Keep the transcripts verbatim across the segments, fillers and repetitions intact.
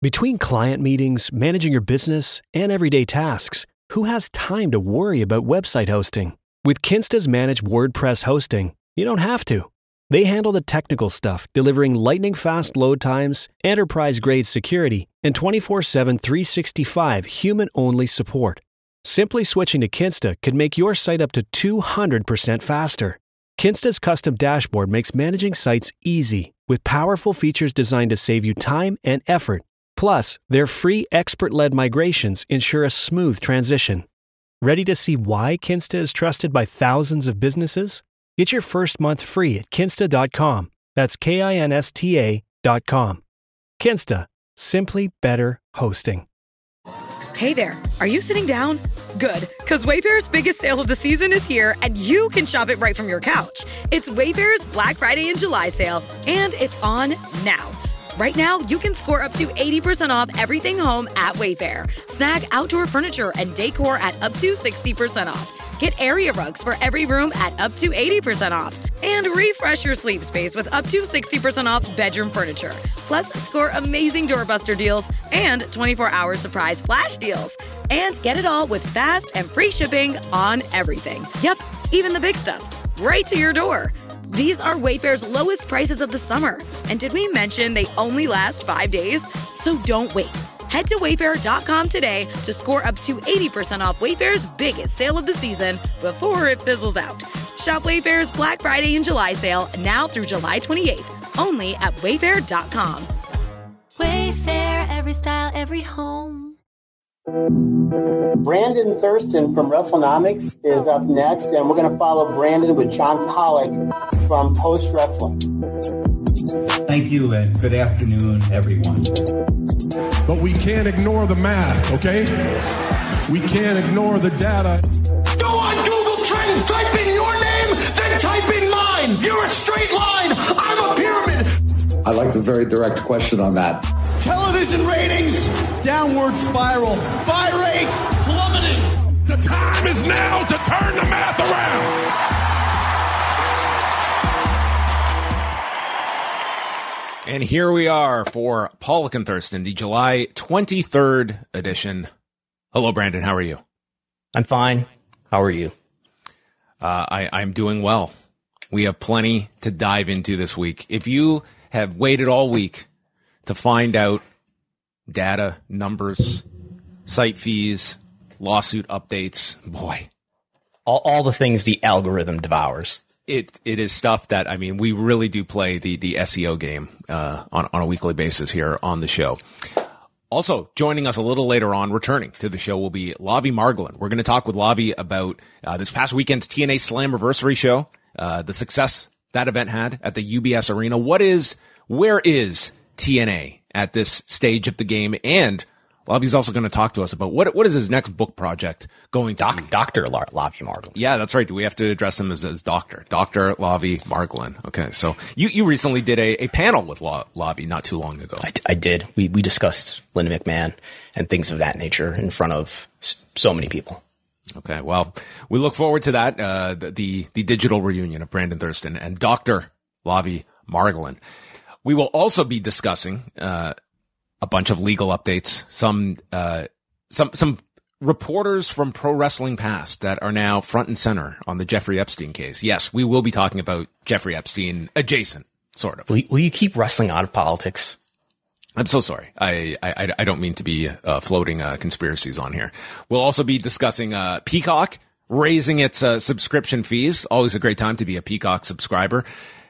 Between client meetings, managing your business, and everyday tasks, who has time to worry about website hosting? With Kinsta's managed WordPress hosting, you don't have to. They handle the technical stuff, delivering lightning-fast load times, enterprise-grade security, and twenty-four seven, three sixty-five human-only support. Simply switching to Kinsta could make your site up to two hundred percent faster. Kinsta's custom dashboard makes managing sites easy, with powerful features designed to save you time and effort. Plus, their free expert-led migrations ensure a smooth transition. Ready to see why Kinsta is trusted by thousands of businesses? Get your first month free at kinsta dot com. That's K I N S T A dot com. Kinsta. Simply better hosting. Hey there, are you sitting down? Good, because Wayfair's biggest sale of the season is here, and you can shop it right from your couch. It's Wayfair's Black Friday and July sale, and it's on now. Right now, you can score up to eighty percent off everything home at Wayfair. Snag outdoor furniture and decor at up to sixty percent off. Get area rugs for every room at up to eighty percent off. And refresh your sleep space with up to sixty percent off bedroom furniture. Plus, score amazing doorbuster deals and twenty-four hour surprise flash deals. And get it all with fast and free shipping on everything. Yep, even the big stuff. Right to your door. These are Wayfair's lowest prices of the summer. And did we mention they only last five days? So don't wait. Head to wayfair dot com today to score up to eighty percent off Wayfair's biggest sale of the season before it fizzles out. Shop Wayfair's Black Friday and July sale now through July twenty-eighth, only at wayfair dot com. Wayfair, every style, every home. Brandon Thurston from WrestleNomics is up next, and we're going to follow Brandon with John Pollock from Post Wrestling. Thank you, and good afternoon, everyone. But we can't ignore the math, okay? We can't ignore the data. Go on Google Trends, type in your name, then type in mine. You're a straight line. I'm a pyramid. I like the very direct question on that. Television ratings, downward spiral. Buy rates, plummeting. The time is now to turn the math around. And here we are for Pollock and Thurston, the July twenty-third edition. Hello, Brandon. How are you? I'm fine. How are you? Uh, I, I'm doing well. We have plenty to dive into this week. If you have waited all week to find out data, numbers, site fees, lawsuit updates, boy. All, all the things the algorithm devours. It it is stuff that, I mean, we really do play the the S E O game uh, on on a weekly basis here on the show. Also, joining us a little later on, returning to the show, will be Lavi Margolin. We're going to talk with Lavi about uh, this past weekend's T N A Slammiversary show, uh, the success that event had at the U B S Arena. What is, where is T N A at this stage of the game? And Lavi's also going to talk to us about what what is his next book project going to Doc, be. Doctor Lavi Margolin. Yeah, that's right. Do we have to address him as, as Doctor? Doctor Lavi Margolin. Okay, so you, you recently did a, a panel with La, Lavi not too long ago. I, I did. We we discussed Linda McMahon and things of that nature in front of so many people. Okay, well, we look forward to that, uh, the, the, the digital reunion of Brandon Thurston and Doctor Lavi Margolin. We will also be discussing, uh, a bunch of legal updates, some, uh, some, some reporters from Pro Wrestling Past that are now front and center on the Jeffrey Epstein case. Yes, we will be talking about Jeffrey Epstein adjacent, sort of. Will, will you keep wrestling out of politics? I'm so sorry. I, I, I don't mean to be, uh, floating, uh, conspiracies on here. We'll also be discussing, uh, Peacock raising its, uh, subscription fees. Always a great time to be a Peacock subscriber.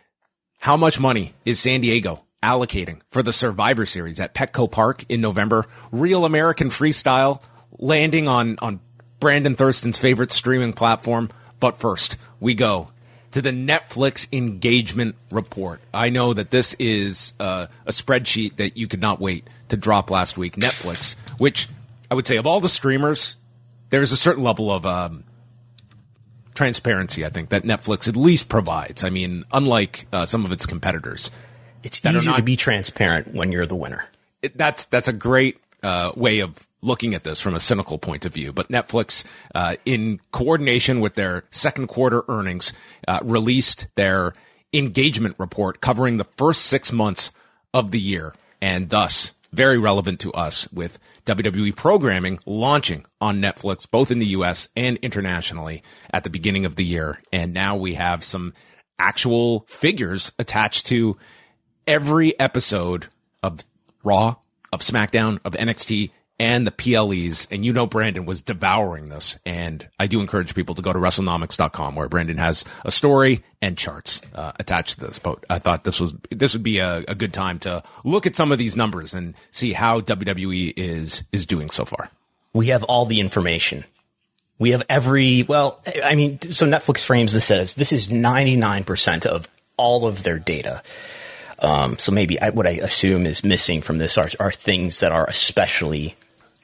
How much money is San Diego allocating for the Survivor Series at Petco Park in November? Real American Freestyle landing on, on Brandon Thurston's favorite streaming platform. But first, we go to the Netflix engagement report. I know that this is uh, a spreadsheet that you could not wait to drop last week. Netflix, which I would say of all the streamers, there's a certain level of um, transparency, I think, that Netflix at least provides. I mean, unlike uh, some of its competitors. It's easier not, to be transparent when you're the winner. It, that's that's a great uh, way of looking at this from a cynical point of view. But Netflix, uh, in coordination with their second quarter earnings, uh, released their engagement report covering the first six months of the year. And thus, very relevant to us with W W E programming launching on Netflix, both in the U S and internationally at the beginning of the year. And now we have some actual figures attached to every episode of Raw, of SmackDown, of N X T, and the P L Es. And you know Brandon was devouring this. And I do encourage people to go to WrestleNomics dot com, where Brandon has a story and charts uh, attached to this. But I thought this was this would be a, a good time to look at some of these numbers and see how W W E is is doing so far. We have all the information. We have every, well, I mean, so Netflix frames this as this is ninety-nine percent of all of their data. Um, so maybe I, what I assume is missing from this are, are things that are especially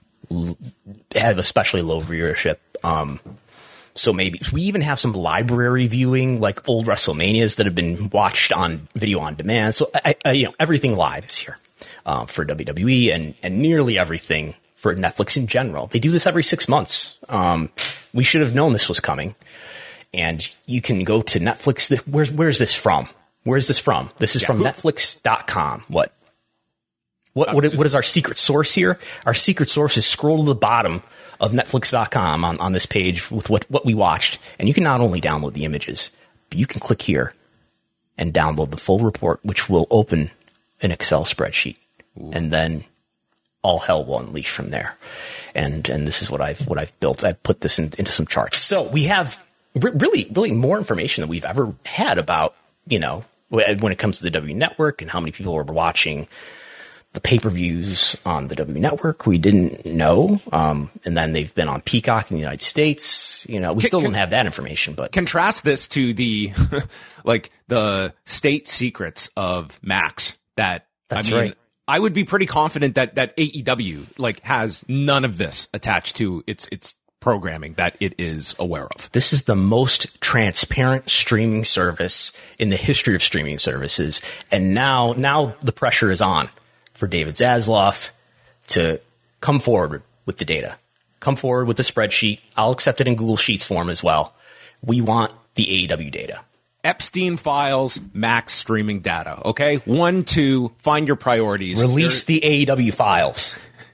have especially low viewership. Um, so maybe we even have some library viewing, like old WrestleManias that have been watched on video on demand. So I, I, you know, everything live is here uh, for W W E and and nearly everything for Netflix in general. They do this every six months. Um, we should have known this was coming. And you can go to Netflix. Where's where's this from? Where's this from? This is yeah, from Netflix dot com. What? What, what, what is our secret source here? Our secret source is scroll to the bottom of Netflix dot com on, on this page with what, what we watched. And you can not only download the images, but you can click here and download the full report, which will open an Excel spreadsheet. Ooh. And then all hell will unleash from there. And and this is what I've what I've built. I've put this in, into some charts. So we have re- really, really more information than we've ever had about, you know, when it comes to the W Network and how many people are watching the pay-per-views on the W Network. We didn't know. Um, and then they've been on Peacock in the United States. You know, we can, still can, don't have that information, but contrast this to the, like the state secrets of Max that, That's I mean, right. I would be pretty confident that, that A E W like has none of this attached to its, its programming that it is aware of. This is the most transparent streaming service in the history of streaming services. And now, now the pressure is on for David Zaslav to come forward with the data, come forward with the spreadsheet. I'll accept it in Google Sheets form as well. We want the A E W data. Epstein files, Max streaming data. Okay. One, two, find your priorities. Release Here. the A E W files.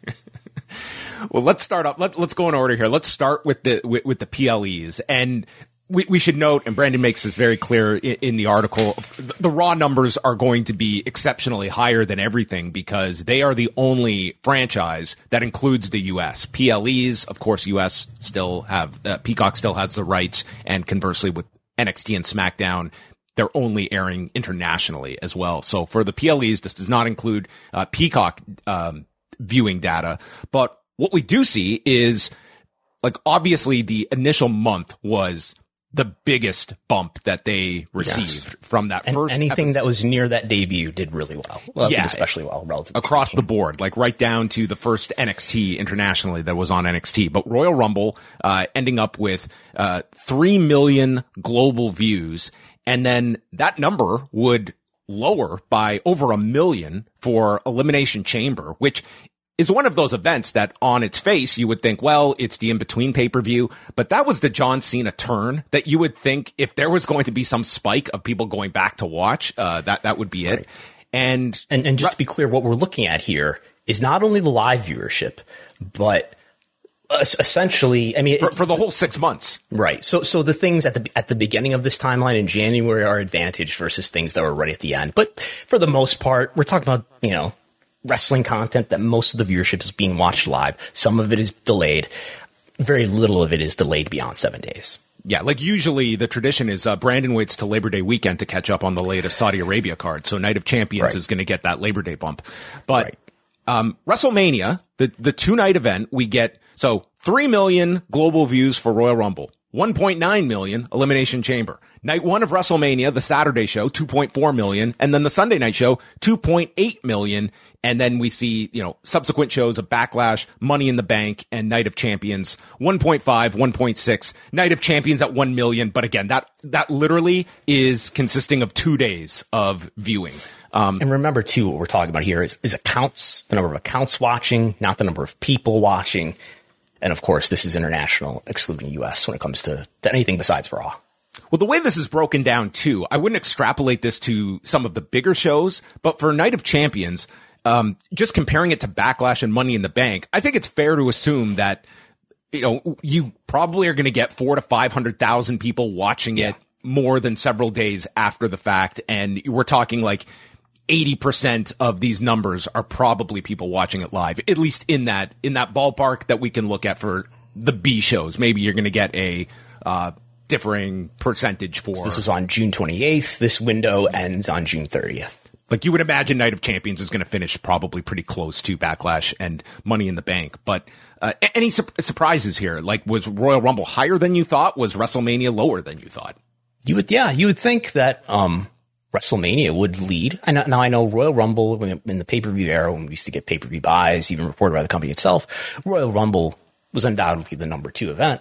Well, let's start up. Let, let's go in order here. Let's start with the, with, with the P L Es. And we, we should note, and Brandon makes this very clear in, in the article, the, the raw numbers are going to be exceptionally higher than everything because they are the only franchise that includes the U S. P L Es, of course, U S still have, uh, Peacock still has the rights, and conversely with N X T and SmackDown, they're only airing internationally as well. So for the P L Es, this does not include uh, Peacock um, viewing data. But what we do see is, like, obviously the initial month was the biggest bump that they received yes. from that and first anything episode. That was near that debut did really well. well yeah, especially well, relatively across speaking. the board, like right down to the first N X T internationally that was on N X T. But Royal Rumble uh ending up with uh three million global views, and then that number would lower by over a million for Elimination Chamber, which is one of those events that on its face you would think, well, it's the in-between pay-per-view, but that was the John Cena turn that you would think if there was going to be some spike of people going back to watch, uh, that, that would be it. Right. And, and, and just to be clear, what we're looking at here is not only the live viewership, but essentially, I mean, for, for the whole six months. Right. So, so the things at the, at the beginning of this timeline in January are advantaged versus things that were right at the end. But for the most part, we're talking about, you know, wrestling content that most of the viewership is being watched live. Some of it is delayed. Very little of it is delayed beyond seven days. Yeah, like usually the tradition is uh, Brandon waits till Labor Day weekend to catch up on the latest Saudi Arabia card. So Night of Champions right. is going to get that Labor Day bump. But right. um, WrestleMania, the, the two-night event, we get so three million global views for Royal Rumble. one point nine million Elimination Chamber. Night one of WrestleMania, the Saturday show, two point four million. And then the Sunday night show, two point eight million. And then we see, you know, subsequent shows of Backlash, Money in the Bank, and Night of Champions, one point five, one point six. Night of Champions at one million. But again, that, that literally is consisting of two days of viewing. Um, and remember, too, what we're talking about here is, is accounts, the number of accounts watching, not the number of people watching. And of course, this is international, excluding U S when it comes to, to anything besides Raw. Well, the way this is broken down, too, I wouldn't extrapolate this to some of the bigger shows, but for Night of Champions, um, just comparing it to Backlash and Money in the Bank, I think it's fair to assume that, you know, you probably are going to get four to five hundred thousand people watching it more than several days after the fact. And we're talking like eighty percent of these numbers are probably people watching it live, at least in that, in that ballpark that we can look at for the B shows. Maybe you're going to get a, uh, differing percentage for. So this is on June twenty-eighth. This window ends on June thirtieth. Like you would imagine Night of Champions is going to finish probably pretty close to Backlash and Money in the Bank. But uh, any su- surprises here? Like, was Royal Rumble higher than you thought? Was WrestleMania lower than you thought? You would, yeah, you would think that um, WrestleMania would lead. I know, now I know Royal Rumble when it, in the pay-per-view era, when we used to get pay-per-view buys, even reported by the company itself, Royal Rumble was undoubtedly the number two event.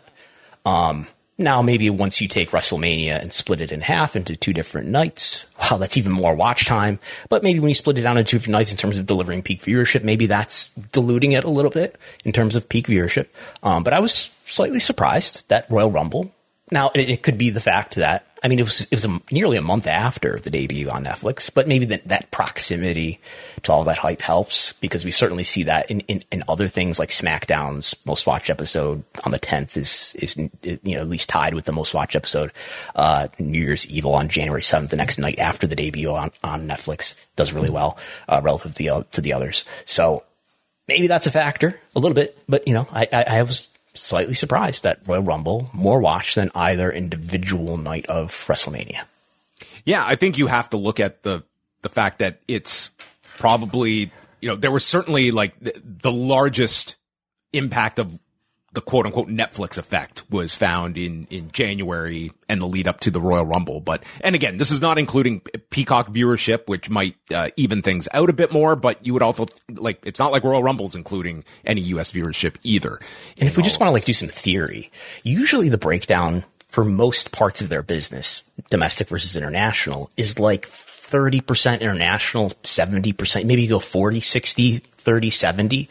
Um, Now, maybe once you take WrestleMania and split it in half into two different nights, wow, that's even more watch time. But maybe when you split it down into two different nights in terms of delivering peak viewership, maybe that's diluting it a little bit in terms of peak viewership. Um, but I was slightly surprised that Royal Rumble. Now, it, it could be the fact that, I mean, it was it was a, nearly a month after the debut on Netflix, but maybe that, that proximity to all that hype helps, because we certainly see that in, in, in other things like SmackDown's most watched episode on the tenth is, is, you know, at least tied with the most watched episode. Uh, New Year's Evil on January seventh, the next night after the debut on, on Netflix, does really well, uh, relative to the, to the others. So maybe that's a factor a little bit, but you know, I, I, I was slightly surprised that Royal Rumble more watched than either individual night of WrestleMania. Yeah, I think you have to look at the the fact that it's probably, you know, there was certainly like the, the largest impact of the quote unquote Netflix effect was found in, in January and the lead up to the Royal Rumble. But, and again, this is not including Peacock viewership, which might uh, even things out a bit more, but you would also like, it's not like Royal Rumble's including any U S viewership either. And if we just want to like do some theory, usually the breakdown for most parts of their business, domestic versus international, is like thirty percent international, seventy percent, maybe you go forty, sixty, thirty, seventy.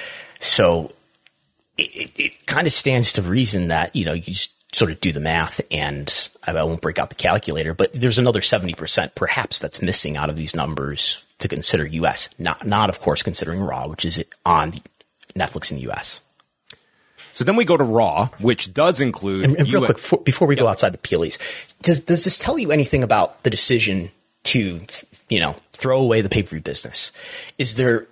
So, It, it, it kind of stands to reason that, you know, you just sort of do the math, and I, I won't break out the calculator, but there's another seventy percent perhaps that's missing out of these numbers to consider U S. Not, not of course, considering Raw, which is on Netflix in the U S. So then we go to Raw, which does include. And, and real U S- quick, for, before we yep. go outside the P L Es, does, does this tell you anything about the decision to, you know, throw away the pay-per-view business? Is there,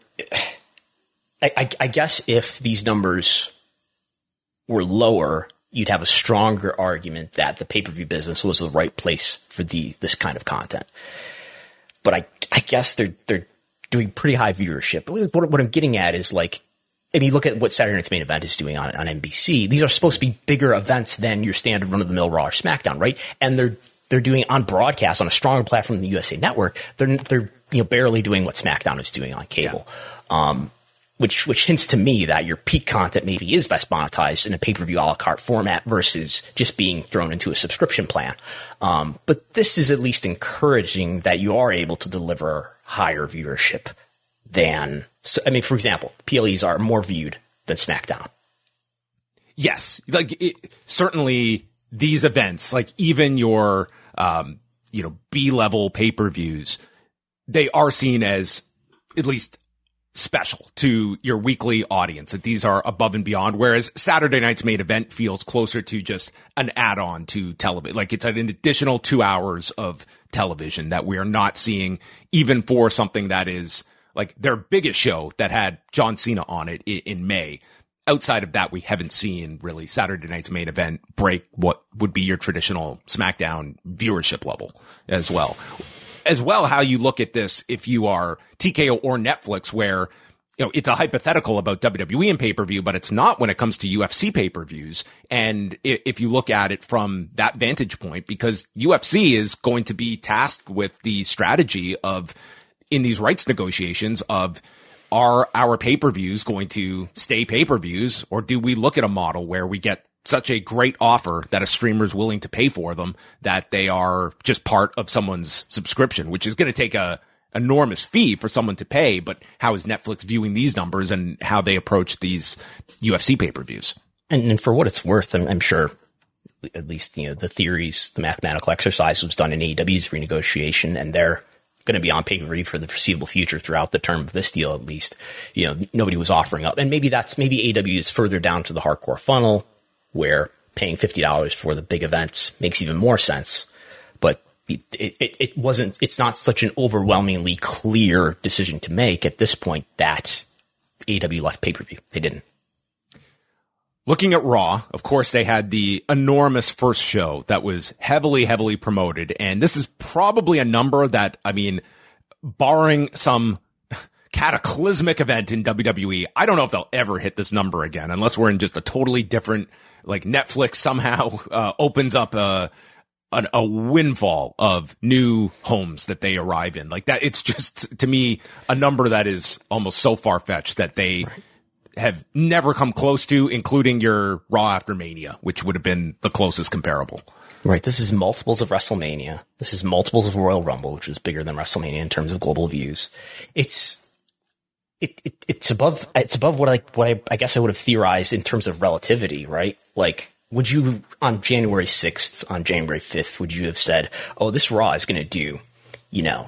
I, I, I guess if these numbers were lower, you'd have a stronger argument that the pay-per-view business was the right place for the this kind of content. But I I guess they're they're doing pretty high viewership. But what, what I'm getting at is like, I mean, look at what Saturday Night's Main Event is doing on on N B C. These are supposed to be bigger events than your standard run-of-the-mill Raw or SmackDown, right? And they're they're doing on broadcast on a stronger platform than the U S A Network. They're they're you know barely doing what SmackDown is doing on cable. Yeah. Um, Which which hints to me that your peak content maybe is best monetized in a pay-per-view a la carte format versus just being thrown into a subscription plan. Um, but this is at least encouraging that you are able to deliver higher viewership than, so, I mean, for example, P L Es are more viewed than SmackDown. Yes, like it, certainly these events, like even your um, you know B-level pay-per-views, they are seen as at least special to your weekly audience, that these are above and beyond, whereas Saturday Night's Main Event feels closer to just an add-on to television. Like it's an additional two hours of television that we are not seeing, even for something that is like their biggest show that had John Cena on it in, in May. Outside of that, we haven't seen really Saturday Night's Main Event break what would be your traditional SmackDown viewership level as well. As well, how you look at this if you are T K O or Netflix, where, you know, it's a hypothetical about W W E and pay-per-view, but it's not when it comes to U F C pay-per-views. And if you look at it from that vantage point, because U F C is going to be tasked with the strategy of, in these rights negotiations, of, are our pay-per-views going to stay pay-per-views, or do we look at a model where we get such a great offer that a streamer is willing to pay for them that they are just part of someone's subscription, which is going to take a enormous fee for someone to pay. But how is Netflix viewing these numbers and how they approach these U F C pay-per-views? And, and for what it's worth, I'm, I'm sure at least, you know, the theories, the mathematical exercise was done in A E W's renegotiation, and their going to be on pay-per-view for the foreseeable future throughout the term of this deal, at least. You know, nobody was offering up. And maybe that's, maybe A E W is further down to the hardcore funnel where paying fifty dollars for the big events makes even more sense. But it, it, it wasn't, it's not such an overwhelmingly clear decision to make at this point that A E W left pay-per-view. They didn't. Looking at Raw, of course, they had the enormous first show that was heavily, heavily promoted. And this is probably a number that, I mean, barring some cataclysmic event in W W E, I don't know if they'll ever hit this number again, unless we're in just a totally different, like Netflix somehow uh, opens up a, a, a windfall of new homes that they arrive in. Like that, it's just, to me, a number that is almost so far-fetched that they... Right. have never come close to, including your Raw After Mania, which would have been the closest comparable. Right. This is multiples of WrestleMania. This is multiples of Royal Rumble, which was bigger than WrestleMania in terms of global views. It's it, it it's above it's above what I what I, I guess I would have theorized in terms of relativity, right? Like, would you on January sixth, on January fifth, would you have said, "Oh, this Raw is going to do, you know,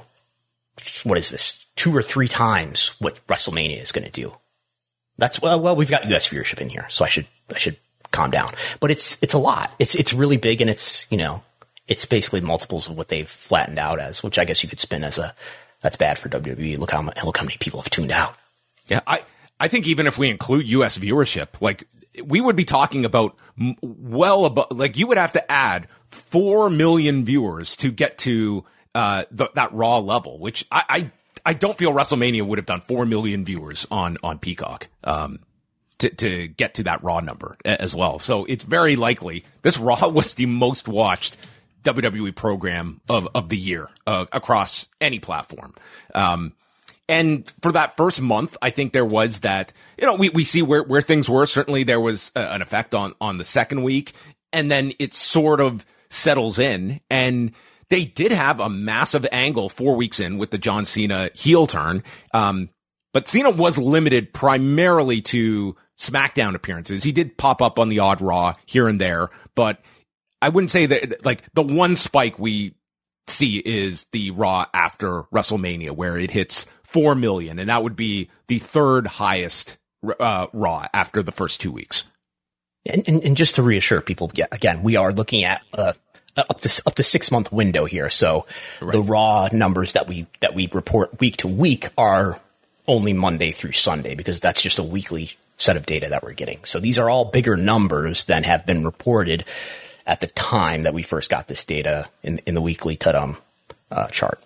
what is this, two or three times what WrestleMania is going to do"? That's well, well, we've got U S viewership in here, so I should, I should calm down. But it's, it's a lot. It's, it's really big, and it's, you know, it's basically multiples of what they've flattened out as, which I guess you could spin as a, that's bad for W W E. Look how, look how many people have tuned out. Yeah, I, I think even if we include U S viewership, like we would be talking about well above, like you would have to add four million viewers to get to uh the, that Raw level, which I. I I don't feel WrestleMania would have done four million viewers on, on Peacock, um, to, to get to that Raw number as well. So it's very likely this Raw was the most watched W W E program of, of the year, uh, across any platform. Um, and for that first month, I think there was that, you know, we, we see where, where things were. Certainly there was a, an effect on, on the second week, and then it sort of settles in, and they did have a massive angle four weeks in with the John Cena heel turn. Um, but Cena was limited primarily to SmackDown appearances. He did pop up on the odd Raw here and there, but I wouldn't say that, like, the one spike we see is the Raw after WrestleMania, where it hits four million, and that would be the third highest, uh, Raw after the first two weeks. And, and, and just to reassure people, yeah, again, we are looking at, uh, up to up to six month window here. So right. The Raw numbers that we that we report week to week are only Monday through Sunday, because that's just a weekly set of data that we're getting. So these are all bigger numbers than have been reported at the time that we first got this data in in the weekly Tudum uh, chart.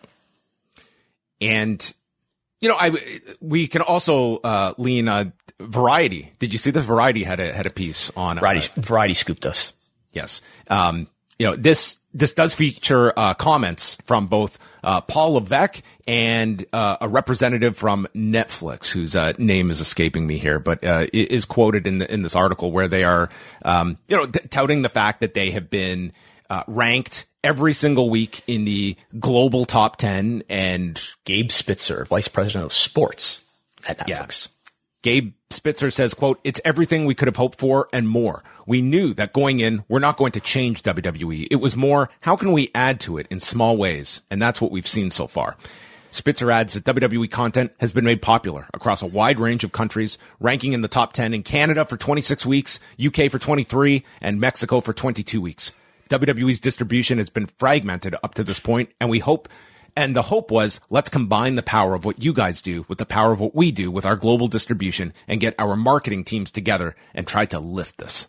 And you know, I we can also uh, lean uh, Variety. Did you see this? Variety had a had a piece on uh, Variety. Variety scooped us. Yes. Um, You know, this, this does feature, uh, comments from both, uh, Paul Levesque and, uh, a representative from Netflix, whose, uh, name is escaping me here, but, uh, is quoted in the, in this article where they are, um, you know, t- touting the fact that they have been, uh, ranked every single week in the global top ten. And Gabe Spitzer, vice president of sports at Netflix. Yeah. Gabe Spitzer says, quote, "It's everything we could have hoped for and more. We knew that going in, we're not going to change W W E. It was more, how can we add to it in small ways? And that's what we've seen so far." Spitzer adds that W W E content has been made popular across a wide range of countries, ranking in the top ten in Canada for twenty-six weeks, U K for twenty-three, and Mexico for twenty-two weeks. W W E's distribution has been fragmented up to this point, and we hope And the hope was, let's combine the power of what you guys do with the power of what we do with our global distribution and get our marketing teams together and try to lift this.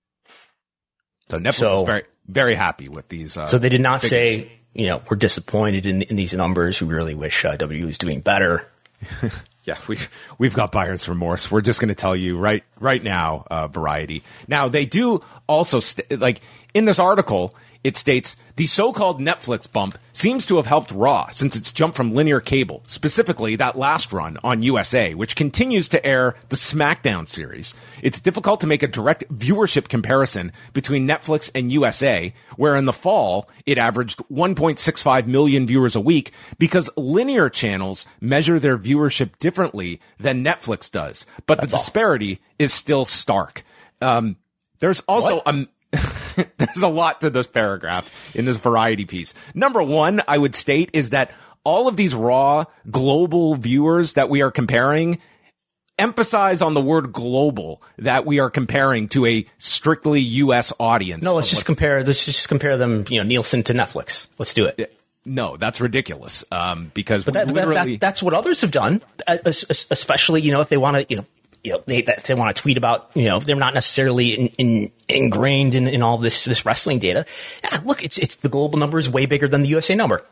So Netflix so, is very, very happy with these. Uh, so they did not figures. say, you know, we're disappointed in, in these numbers. We really wish uh, W W E was doing better. Yeah, we've, we've got buyer's remorse. We're just going to tell you right, right now, uh, Variety. Now, they do also, st- like, in this article, it states, the so-called Netflix bump seems to have helped Raw since it's jumped from linear cable, specifically that last run on U S A, which continues to air the SmackDown series. It's difficult to make a direct viewership comparison between Netflix and U S A, where in the fall, it averaged one point six five million viewers a week, because linear channels measure their viewership differently than Netflix does. But That's the disparity all. is still stark. Um, there's also what? a... There's a lot to this paragraph in this Variety piece. Number one, I would state, is that all of these raw global viewers that we are comparing emphasize on the word global, that we are comparing to a strictly U S audience. No, let's just compare, let's just compare them, you know, Nielsen to Netflix. Let's do it. No, that's ridiculous. Um, because but that, literally that, that, that's what others have done, especially, you know, if they want to, you know, you know, they, if they want to tweet about, you know, they're not necessarily in, in, ingrained in, in all this, this wrestling data. Yeah, look, it's, it's the global number is way bigger than the U S A number.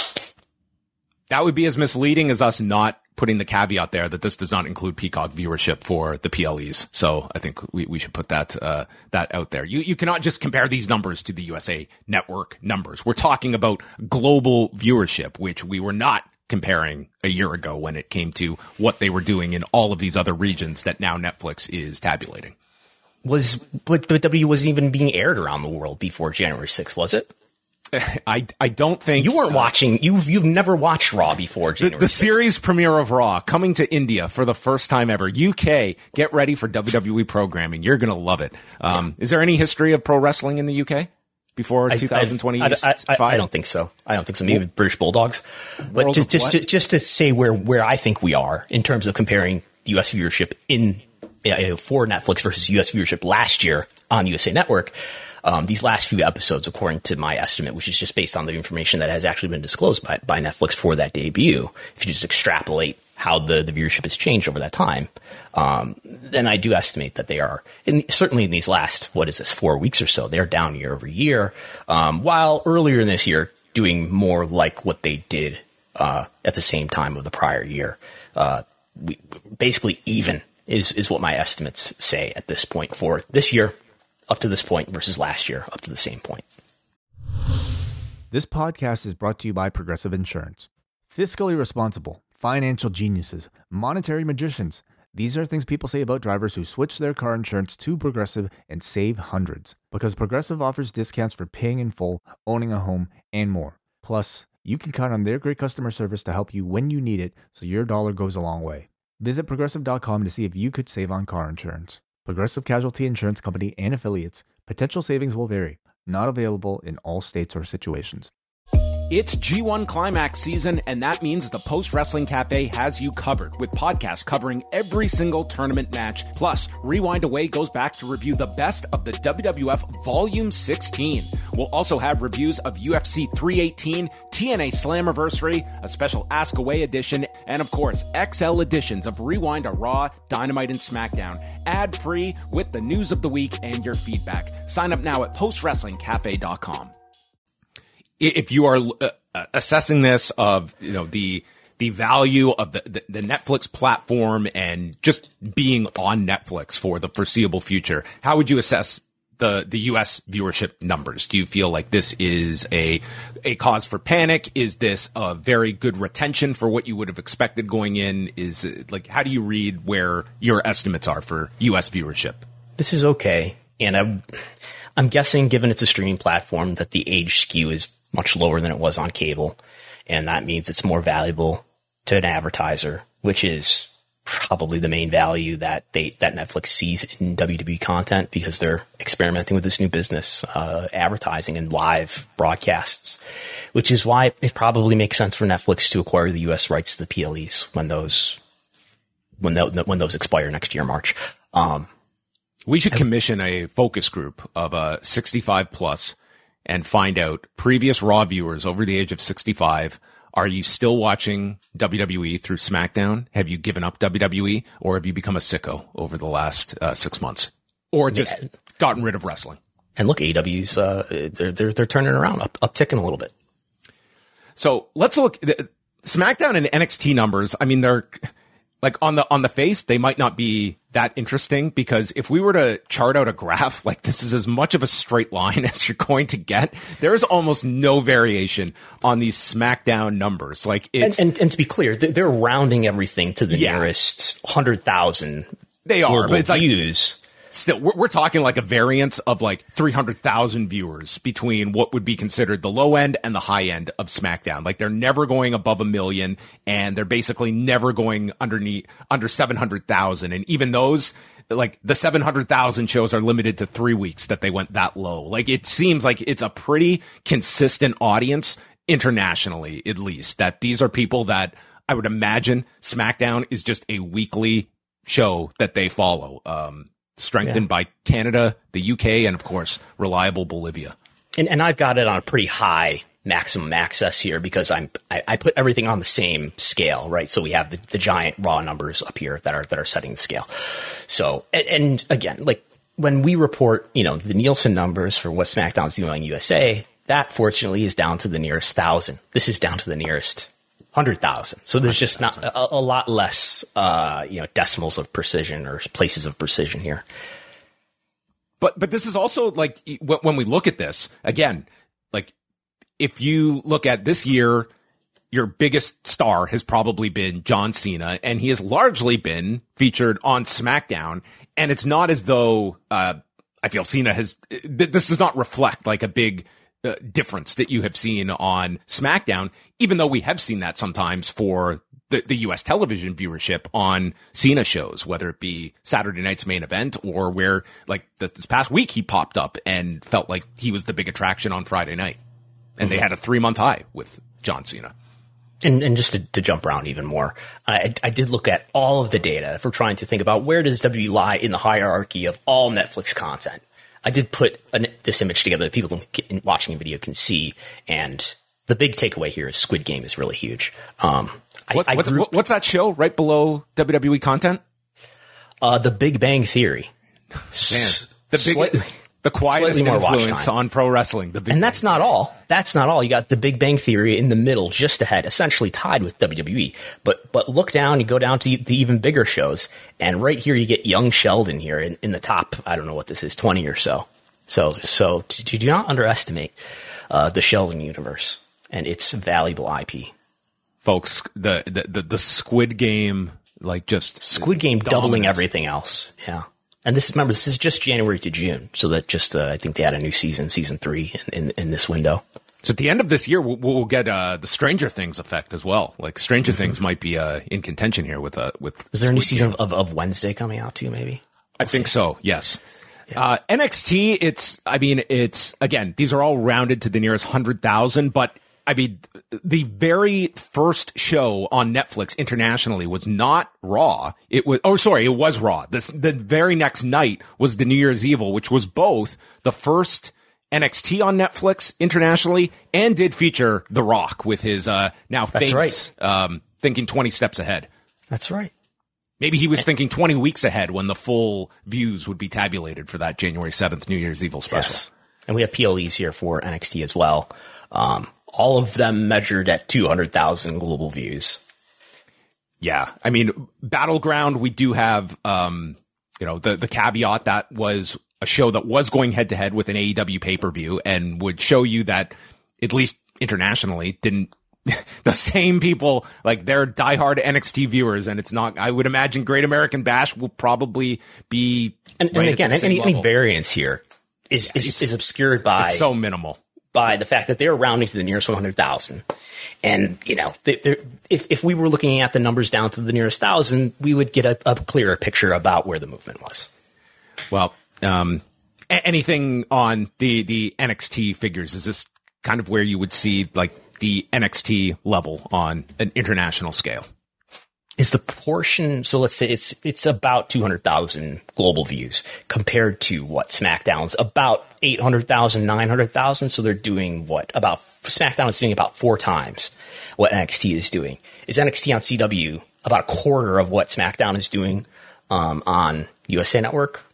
That would be as misleading as us not putting the caveat there that this does not include Peacock viewership for the P L Es. So I think we, we should put that, uh, that out there. You, you cannot just compare these numbers to the U S A Network numbers. We're talking about global viewership, which we were not comparing a year ago when it came to what they were doing in all of these other regions that now Netflix is tabulating. Was, but W W E wasn't even being aired around the world before January sixth, was it? I, I don't think you weren't uh, watching. You've you've never watched Raw before. January the, the series premiere of Raw coming to India for the first time ever. U K, get ready for W W E programming. You're gonna love it. Um, yeah. Is there any history of pro wrestling in the U K before twenty twenty-five? I, I, I, I don't think so. I don't think so. Maybe well, British Bulldogs, but World just just to, just to say where where I think we are in terms of comparing the U S viewership in uh, for Netflix versus U S viewership last year on U S A Network. Um, these last few episodes, according to my estimate, which is just based on the information that has actually been disclosed by, by Netflix for that debut, if you just extrapolate how the, the viewership has changed over that time, um, then I do estimate that they are, in, certainly in these last, what is this, four weeks or so, they're down year over year, um, while earlier in this year doing more like what they did uh, at the same time of the prior year. Uh, we, basically even is, is what my estimates say at this point for this year. Up to this point versus last year, up to the same point. This podcast is brought to you by Progressive Insurance. Fiscally responsible, financial geniuses, monetary magicians. These are things people say about drivers who switch their car insurance to Progressive and save hundreds. Because Progressive offers discounts for paying in full, owning a home, and more. Plus, you can count on their great customer service to help you when you need it, so your dollar goes a long way. Visit Progressive dot com to see if you could save on car insurance. Progressive Casualty Insurance Company and Affiliates. Potential savings will vary. Not available in all states or situations. It's G one Climax season, and that means the Post Wrestling Cafe has you covered with podcasts covering every single tournament match. Plus, Rewind Away goes back to review the best of the W W F Volume sixteen. We'll also have reviews of U F C three eighteen, T N A Slammiversary, a special Ask Away edition, and of course, X L editions of Rewind to Raw, Dynamite, and SmackDown. Ad-free with the news of the week and your feedback. Sign up now at post wrestling cafe dot com. If you are uh, assessing this of, you know, the the value of the, the, the Netflix platform and just being on Netflix for the foreseeable future, how would you assess the the U S viewership numbers? Do you feel like this is a a cause for panic? Is this a very good retention for what you would have expected going in? Is it, like, how do you read where your estimates are for U S viewership? This is okay, and I'm I'm guessing, given it's a streaming platform, that the age skew is much lower than it was on cable. And that means it's more valuable to an advertiser, which is probably the main value that they, that Netflix sees in W W E content, because they're experimenting with this new business, uh, advertising and live broadcasts, which is why it probably makes sense for Netflix to acquire the U S rights to the P L Es when those, when, the, when those expire next year, March. Um, we should commission a focus group of uh, sixty-five plus and find out previous Raw viewers over the age of sixty-five. Are you still watching W W E through SmackDown? Have you given up W W E, or have you become a sicko over the last uh, six months, or just yeah. gotten rid of wrestling? And look, A E W's uh, they're they're they're turning around, up upticking a little bit. So let's look the, SmackDown and N X T numbers. I mean, they're like on the on the face, they might not be that interesting, because if we were to chart out a graph, like, this is as much of a straight line as you're going to get. There's almost no variation on these SmackDown numbers. Like, it's and, and, and to be clear, they're rounding everything to the yeah. nearest hundred thousand. They are, but it's views. Like, still, we're, we're talking like a variance of like three hundred thousand viewers between what would be considered the low end and the high end of SmackDown. Like, they're never going above a million, and they're basically never going underneath, under seven hundred thousand. And even those, like, the seven hundred thousand shows are limited to three weeks that they went that low. Like, it seems like it's a pretty consistent audience internationally, at least, that these are people that I would imagine SmackDown is just a weekly show that they follow, um, strengthened yeah. by Canada, the U K, and of course, reliable Bolivia. And, and I've got it on a pretty high maximum access here because I'm I, I put everything on the same scale, right? So we have the, the giant raw numbers up here that are that are setting the scale. So and, and again, like when we report, you know, the Nielsen numbers for what SmackDown's doing on U S A, that fortunately is down to the nearest thousand. This is down to the nearest hundred thousand. So there's just not a, a lot less, uh, you know, decimals of precision or places of precision here. But but this is also like when we look at this again, like if you look at this year, your biggest star has probably been John Cena, and he has largely been featured on SmackDown. And it's not as though uh, I feel Cena has. Th- this does not reflect like a big uh, difference that you have seen on SmackDown, even though we have seen that sometimes for the, the U S television viewership on Cena shows, whether it be Saturday Night's Main Event or where like this, this past week he popped up and felt like he was the big attraction on Friday night. And mm-hmm. they had a three month high with John Cena. And, and just to, to jump around even more, I, I did look at all of the data if we're trying to think about where does W W E lie in the hierarchy of all Netflix content. I did put an, this image together that people watching a video can see, and the big takeaway here is Squid Game is really huge. Um, what, I, I what's, grew, what's that show right below W W E content? Uh, The Big Bang Theory. Man, the big. Slightly, The quietest influence on pro wrestling. The big and that's not all. That's not all. You got The Big Bang Theory in the middle, just ahead, essentially tied with W W E. But but look down, you go down to the even bigger shows, and right here you get Young Sheldon here in, in the top, I don't know what this is, twenty or so. So so do, do not underestimate uh, the Sheldon universe and its valuable I P. Folks, the, the, the, the Squid Game, like just... Squid Game dominance. Doubling everything else, yeah. And this, remember, this is just January to June, so that just uh, I think they had a new season, season three, in, in, in this window. So at the end of this year, we'll, we'll get uh, the Stranger Things effect as well. Like Stranger mm-hmm. Things might be uh, in contention here with uh, with. Is there a new season of, of Wednesday coming out too? Maybe. We'll I think see. so. Yes. Yeah. Uh, N X T. It's. I mean, it's again. These are all rounded to the nearest hundred thousand, but. I mean, the very first show on Netflix internationally was not Raw. It was, oh, sorry, it was Raw. This, the very next night was the New Year's Evil, which was both the first N X T on Netflix internationally and did feature The Rock with his, uh, now famous, right. um, thinking twenty steps ahead. That's right. Maybe he was and, thinking twenty weeks ahead when the full views would be tabulated for that January seventh New Year's Evil special. Yes. And we have P L Es here for N X T as well. Um, all of them measured at two hundred thousand global views. Yeah. I mean, Battleground, we do have, um, you know, the, the caveat that was a show that was going head to head with an A E W pay-per-view and would show you that, at least internationally, didn't, the same people, like they're diehard N X T viewers, and it's not, I would imagine Great American Bash will probably be. And, right and again, any, any variance here is, yeah, is, is obscured by. It's so minimal. By the fact that they're rounding to the nearest one hundred thousand. And, you know, they, if, if we were looking at the numbers down to the nearest thousand, we would get a, a clearer picture about where the movement was. Well, um, a- anything on the, the N X T figures? Is this kind of where you would see like the N X T level on an international scale? Is the portion, so let's say it's it's about two hundred thousand global views compared to what SmackDown's about eight hundred thousand, nine hundred thousand. So they're doing what? About SmackDown is doing about four times what N X T is doing. Is N X T on C W about a quarter of what SmackDown is doing um, on U S A Network?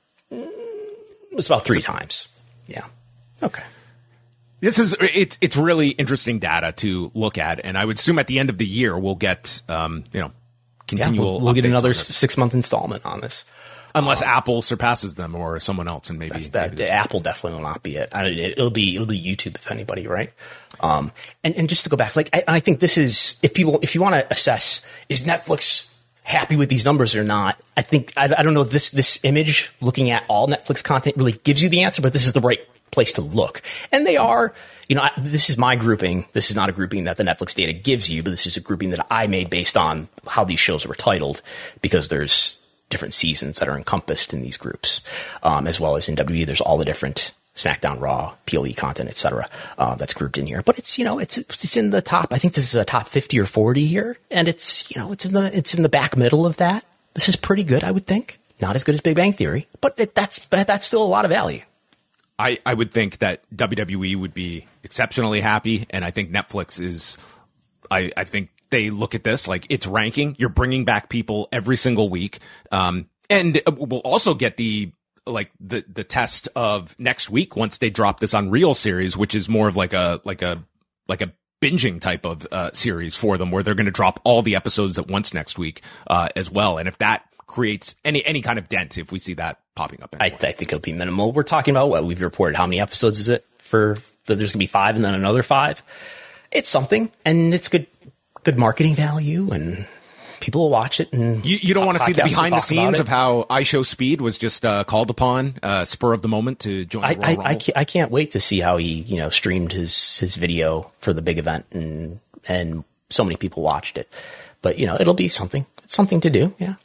It's about three times. Yeah. Okay. This is, it's, it's really interesting data to look at. And I would assume at the end of the year, we'll get, um, you know, continual. Yeah, we'll, we'll get another six month installment on this, unless um, Apple surpasses them or someone else, and maybe, that's that, maybe Apple definitely will not be it. It'll be it'll be YouTube if anybody, right? Um, and and just to go back, like I, I think this is if people if you want to assess is Netflix happy with these numbers or not, I think I, I don't know if this this image looking at all Netflix content really gives you the answer, but this is the right place to look. And they are, you know, I, this is my grouping. This is not a grouping that the Netflix data gives you, but this is a grouping that I made based on how these shows were titled, because there's different seasons that are encompassed in these groups, um, as well as in W W E. There's all the different SmackDown, Raw, P L E content, et cetera. Uh, that's grouped in here, but it's, you know, it's, it's in the top. I think this is a top fifty or forty here. And it's, you know, it's in the, it's in the back middle of that. This is pretty good, I would think. Not as good as Big Bang Theory, but it, that's, that's still a lot of value. I, I would think that W W E would be exceptionally happy. And I think Netflix is, I, I think they look at this like it's ranking. You're bringing back people every single week. Um, and we'll also get the, like the, the test of next week once they drop this Unreal series, which is more of like a, like a, like a binging type of, uh, series for them where they're going to drop all the episodes at once next week, uh, as well. And if that creates any, any kind of dent, if we see that popping up. I, th- I think it'll be minimal. We're talking about what we've reported. How many episodes is it for the, there's gonna be five and then another five. It's something and it's good, good marketing value and people will watch it. And you, you don't want to see the behind the scenes of how iShowSpeed was just uh, called upon, uh, spur of the moment to join. I, the Royal I, Rumble. I, can't, I can't wait to see how he, you know, streamed his, his video for the big event and, and so many people watched it, but you know, it'll be something, it's something to do. Yeah.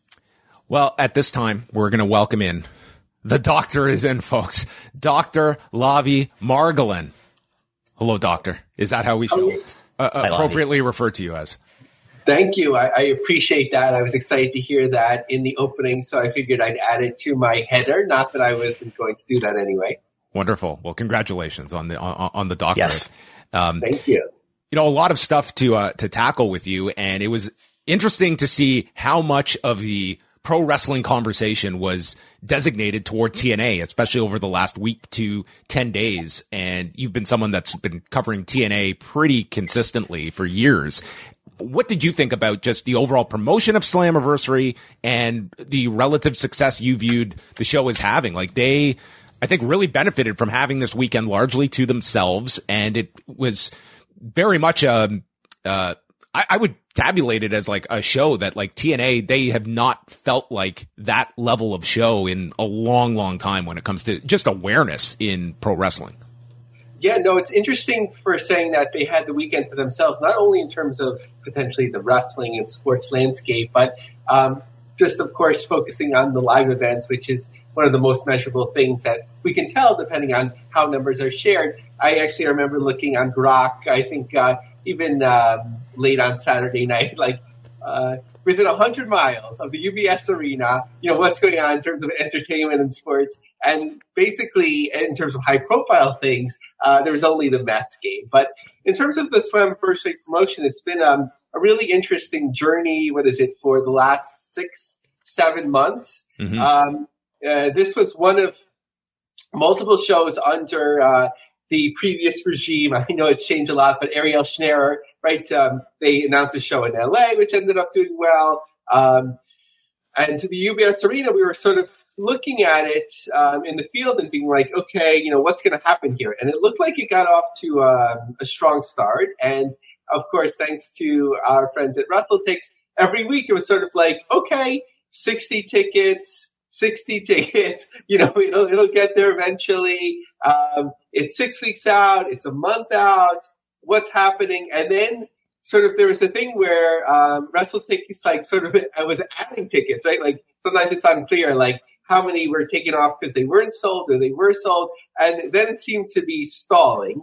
Well, at this time, we're going to welcome in the doctor is in, folks. Doctor Lavi Margolin. Hello, doctor. Is that how we should uh, appropriately refer to you as? Thank you. I, I appreciate that. I was excited to hear that in the opening, so I figured I'd add it to my header. Not that I wasn't going to do that anyway. Wonderful. Well, congratulations on the on, on the doctorate. Yes. Um, Thank you. You know, a lot of stuff to uh, to tackle with you, and it was interesting to see how much of the pro wrestling conversation was designated toward T N A, especially over the last week to ten days. And you've been someone that's been covering T N A pretty consistently for years. What did you think about just the overall promotion of Slammiversary and the relative success you viewed the show as having? Like they, I think, really benefited from having this weekend largely to themselves. And it was very much, um, uh, I, I would tabulate it as like a show that like T N A, they have not felt like that level of show in a long, long time when it comes to just awareness in pro wrestling. Yeah, no, it's interesting for saying that they had the weekend for themselves, not only in terms of potentially the wrestling and sports landscape, but um, just, of course, focusing on the live events, which is one of the most measurable things that we can tell depending on how numbers are shared. I actually remember looking on Grok, I think uh, even um, late on Saturday night, like uh, within one hundred miles of the U B S Arena, you know, what's going on in terms of entertainment and sports. And basically, in terms of high-profile things, uh, there was only the Mets game. But in terms of the Slammiversary promotion, it's been um, a really interesting journey. What is it, for the last six, seven months? Mm-hmm. Um, uh, this was one of multiple shows under uh, the previous regime. I know it's changed a lot, but Ariel Schnerer, right? Um, they announced a show in L A, which ended up doing well. Um, and to the U B S Arena, we were sort of looking at it um, in the field and being like, okay, you know, what's going to happen here? And it looked like it got off to um, a strong start. And of course, thanks to our friends at WrestleTix, every week it was sort of like, okay, sixty tickets, sixty tickets, you know, it'll, it'll get there eventually. Um, it's six weeks out. It's a month out. What's happening? And then sort of there was a thing where um, WrestleTix like sort of I was adding tickets, right? Like sometimes it's unclear, like, how many were taken off because they weren't sold or they were sold. And then it seemed to be stalling.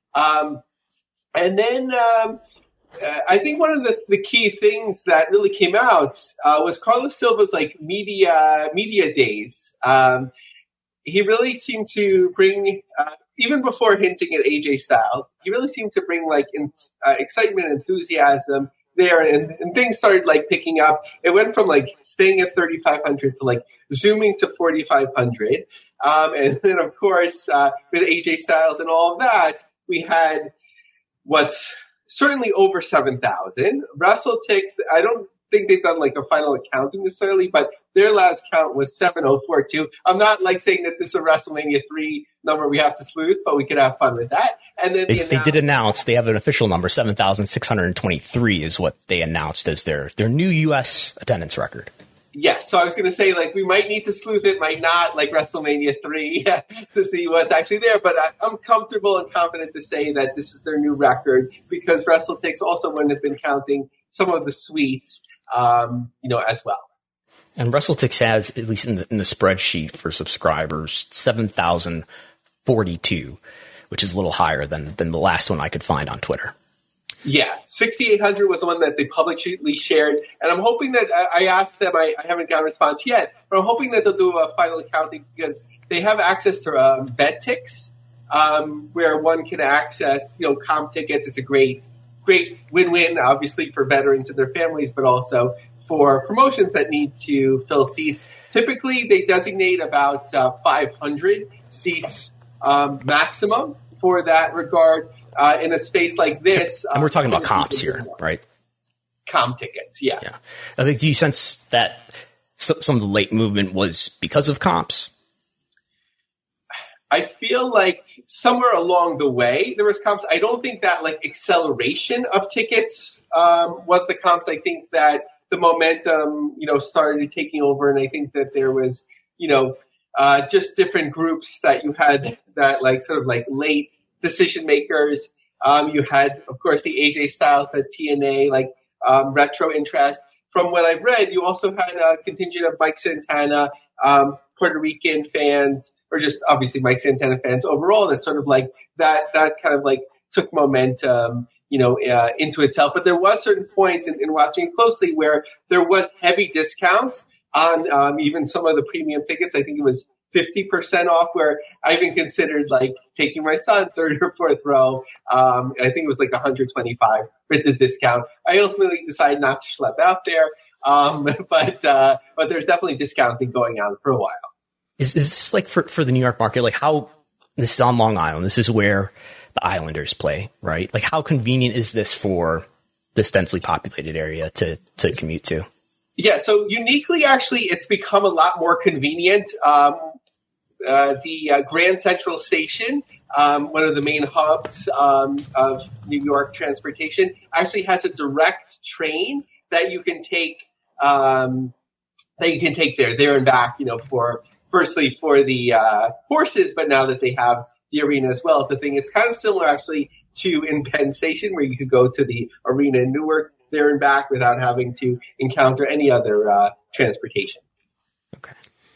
Um, and then um, uh, I think one of the, the key things that really came out uh, was Carlos Silva's like media media days. Um, he really seemed to bring, uh, even before hinting at A J Styles, he really seemed to bring like in, uh, excitement and enthusiasm there, and, and things started like picking up. It went from like staying at thirty-five hundred to like zooming to forty-five hundred. Um, and then of course, uh, with A J Styles and all of that, we had what's certainly over seven thousand. WrestleTix, I don't think they've done like a final accounting necessarily, but their last count was seven thousand forty-two. I'm not like saying that this is a WrestleMania three number we have to sleuth, but we could have fun with that. And then they, the they did announce, they have an official number, seven thousand six hundred twenty-three is what they announced as their, their new U S attendance record. Yes, so I was going to say, like, we might need to sleuth it, might not, like WrestleMania three, to see what's actually there. But I, I'm comfortable and confident to say that this is their new record because WrestleTix also wouldn't have been counting some of the suites, um, you know, as well. And WrestleTix has, at least in the, in the spreadsheet for subscribers, seven thousand forty-two, which is a little higher than than the last one I could find on Twitter. Yeah, sixty-eight hundred was the one that they publicly shared, and I'm hoping that I asked them. I, I haven't got a response yet, but I'm hoping that they'll do a final accounting because they have access to um, BetTix, um, where one can access you know comp tickets. It's a great, great win-win, obviously for veterans and their families, but also for promotions that need to fill seats. Typically, they designate about uh, five hundred seats um, maximum for that regard. Uh, in a space like this. And we're talking uh, about comps here, right? Comp tickets, yeah. Yeah. I think, do you sense that some of the late movement was because of comps? I feel like somewhere along the way there was comps. I don't think that like acceleration of tickets um, was the comps. I think that the momentum, you know, started taking over, and I think that there was, you know, uh, just different groups that you had that like sort of like late decision makers. Um, you had, of course, the A J Styles, the T N A, like um, retro interest. From what I've read, you also had a contingent of Mike Santana, um, Puerto Rican fans, or just obviously Mike Santana fans overall. That sort of like that that kind of like took momentum, you know, uh, into itself. But there was certain points in, in watching it closely where there was heavy discounts on um, even some of the premium tickets. I think it was fifty percent off, where I even considered like taking my son third or fourth row. Um, I think it was like one hundred twenty-five with the discount. I ultimately decided not to schlep out there. Um, but, uh, but there's definitely discounting going on for a while. Is, is this like for, for the New York market? Like how, this is on Long Island. This is where the Islanders play, right? Like how convenient is this for this densely populated area to, to commute to? Yeah. So uniquely, actually, it's become a lot more convenient. Um, Uh, the uh, Grand Central Station, um, one of the main hubs um, of New York transportation, actually has a direct train that you can take. Um, that you can take there, there and back. You know, for firstly for the uh, horses, but now that they have the arena as well, it's a thing. It's kind of similar, actually, to in Penn Station, where you could go to the arena in Newark there and back without having to encounter any other uh, transportation. Okay.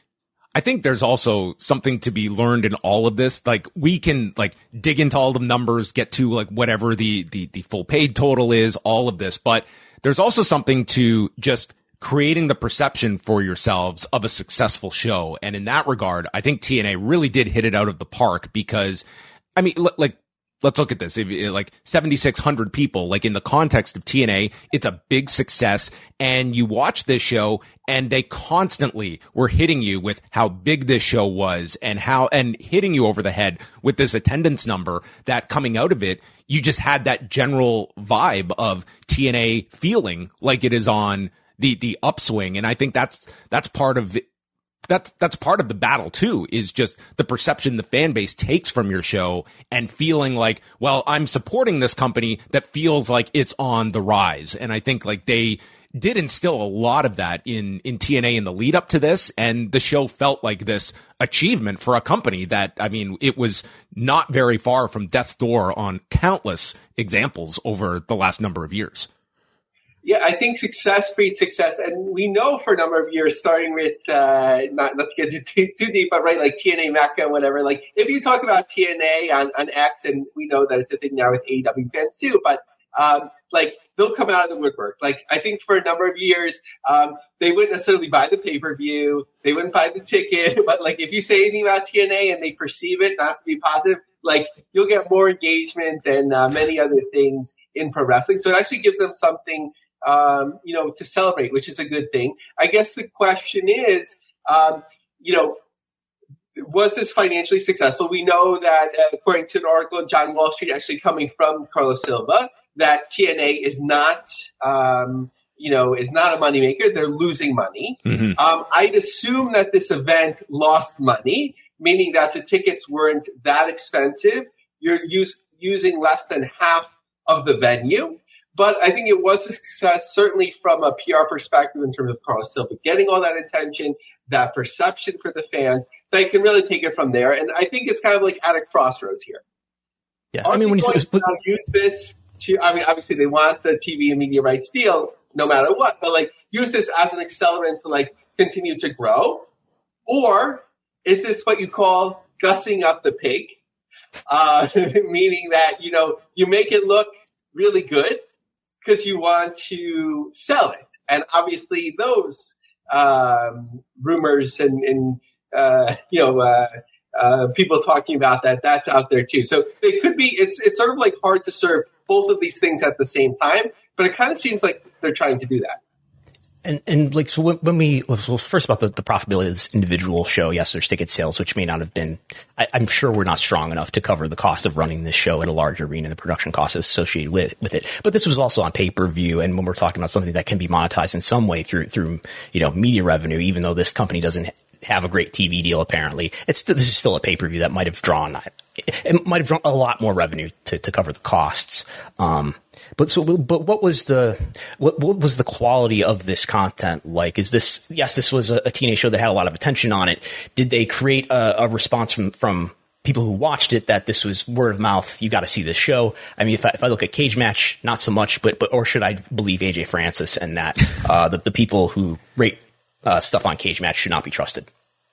I think there's also something to be learned in all of this. Like we can like dig into all the numbers, get to like whatever the, the, the full paid total is, all of this, but there's also something to just creating the perception for yourselves of a successful show. And in that regard, I think T N A really did hit it out of the park because I mean, l- like, let's look at this. If, like seventy-six hundred people, like in the context of T N A, it's a big success. And you watch this show and they constantly were hitting you with how big this show was and how, and hitting you over the head with this attendance number that coming out of it, you just had that general vibe of T N A feeling like it is on the, the upswing. And I think that's, that's part of it. That's, that's part of the battle too, is just the perception the fan base takes from your show and feeling like, well, I'm supporting this company that feels like it's on the rise. And I think like they did instill a lot of that in, in T N A in the lead up to this. And the show felt like this achievement for a company that, I mean, it was not very far from death's door on countless examples over the last number of years. Yeah, I think success breeds success, and we know for a number of years, starting with uh, not not to get too, too deep, but right, like T N A Mecca and whatever. Like if you talk about T N A on, on X, and we know that it's a thing now with A E W fans too, but um, like they'll come out of the woodwork. Like I think for a number of years, um, they wouldn't necessarily buy the pay per view, they wouldn't buy the ticket, but like if you say anything about T N A and they perceive it not to be positive, like you'll get more engagement than uh, many other things in pro wrestling. So it actually gives them something. Um, you know, to celebrate, which is a good thing. I guess the question is, um, you know, was this financially successful? We know that, uh, according to an article in John Wall Street, actually coming from Carlos Silva, that T N A is not, um, you know, is not a moneymaker. They're losing money. Mm-hmm. Um, I'd assume that this event lost money, meaning that the tickets weren't that expensive. You're use, using less than half of the venue. But I think it was a success, certainly from a P R perspective in terms of Carlos Silva getting all that attention, that perception for the fans. They can really take it from there. And I think it's kind of like at a crossroads here. Yeah, Are I mean, when you say, but, use this to, I mean, obviously they want the T V and media rights deal no matter what, but like use this as an accelerant to like continue to grow. Or is this what you call gussing up the pig uh, meaning that, you know, you make it look really good because you want to sell it. And obviously those um, rumors and, and uh, you know, uh, uh, people talking about that, that's out there too. So they could be, it's, it's sort of like hard to serve both of these things at the same time, but it kind of seems like they're trying to do that. And, and like, so when, when we, well, first about the, the profitability of this individual show, yes, there's ticket sales, which may not have been, I, I'm sure we're not strong enough to cover the cost of running this show at a large arena and the production costs associated with, with it. But this was also on pay-per-view. And when we're talking about something that can be monetized in some way through, through, you know, media revenue, even though this company doesn't have a great T V deal, apparently, it's, this is still a pay-per-view that might have drawn, it might have drawn a lot more revenue to, to cover the costs. Um, But so, but what was the what, what was the quality of this content like? Is this yes, this was a, a T N A show that had a lot of attention on it. Did they create a, a response from from people who watched it that this was word of mouth? You got to see this show. I mean, if I, if I look at Cage Match, not so much, but but or should I believe A J Francis and that uh, the the people who rate uh, stuff on Cage Match should not be trusted?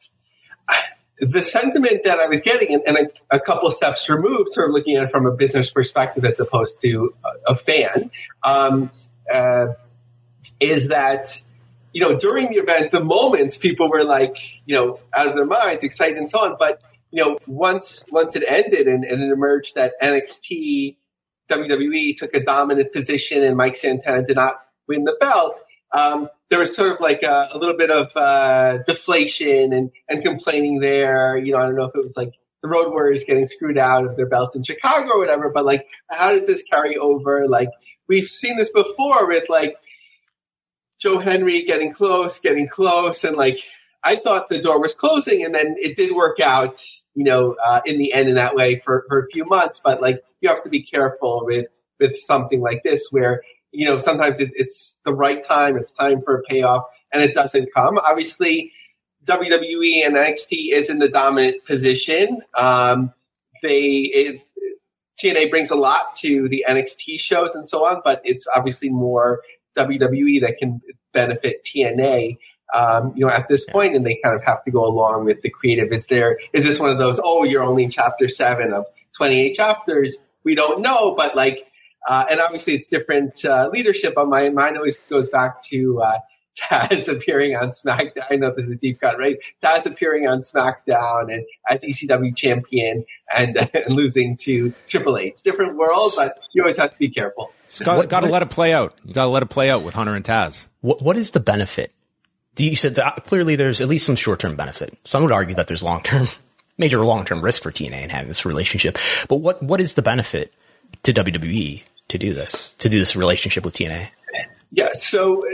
The sentiment that I was getting, and, and a, a couple of steps removed, sort of looking at it from a business perspective as opposed to a, a fan, um, uh, is that, you know, during the event, the moments people were like, you know, out of their minds, excited and so on. But, you know, once once it ended and, and it emerged that N X T, W W E took a dominant position and Mike Santana did not win the belt, um, there was sort of like a, a little bit of uh, deflation and, and complaining there. You know, I don't know if it was like the Road Warriors getting screwed out of their belts in Chicago or whatever, but like, how does this carry over? Like, we've seen this before with like Joe Henry getting close, getting close. And like, I thought the door was closing and then it did work out, you know, uh, in the end in that way for, for a few months. But like, you have to be careful with, with something like this where, you know, sometimes it, it's the right time. It's time for a payoff, and it doesn't come. Obviously, W W E and N X T is in the dominant position. Um, they it, T N A brings a lot to the N X T shows and so on, but it's obviously more W W E that can benefit T N A. Um, you know, at this point, and they kind of have to go along with the creative. Is there? Is this one of those? Oh, you're only in chapter seven of twenty-eight chapters. We don't know, but like. Uh, and obviously it's different uh, leadership, but my mind always goes back to uh, Taz appearing on SmackDown. I know this is a deep cut, right? Taz appearing on SmackDown and as E C W champion and, and losing to Triple H. Different world, but you always have to be careful. Got, got to let it play out. You got to let it play out with Hunter and Taz. What What is the benefit? Do you said that clearly there's at least some short-term benefit. Some would argue that there's long-term, major long-term risk for T N A in having this relationship. But what what is the benefit to W W E to do this, to do this relationship with T N A? Yeah, so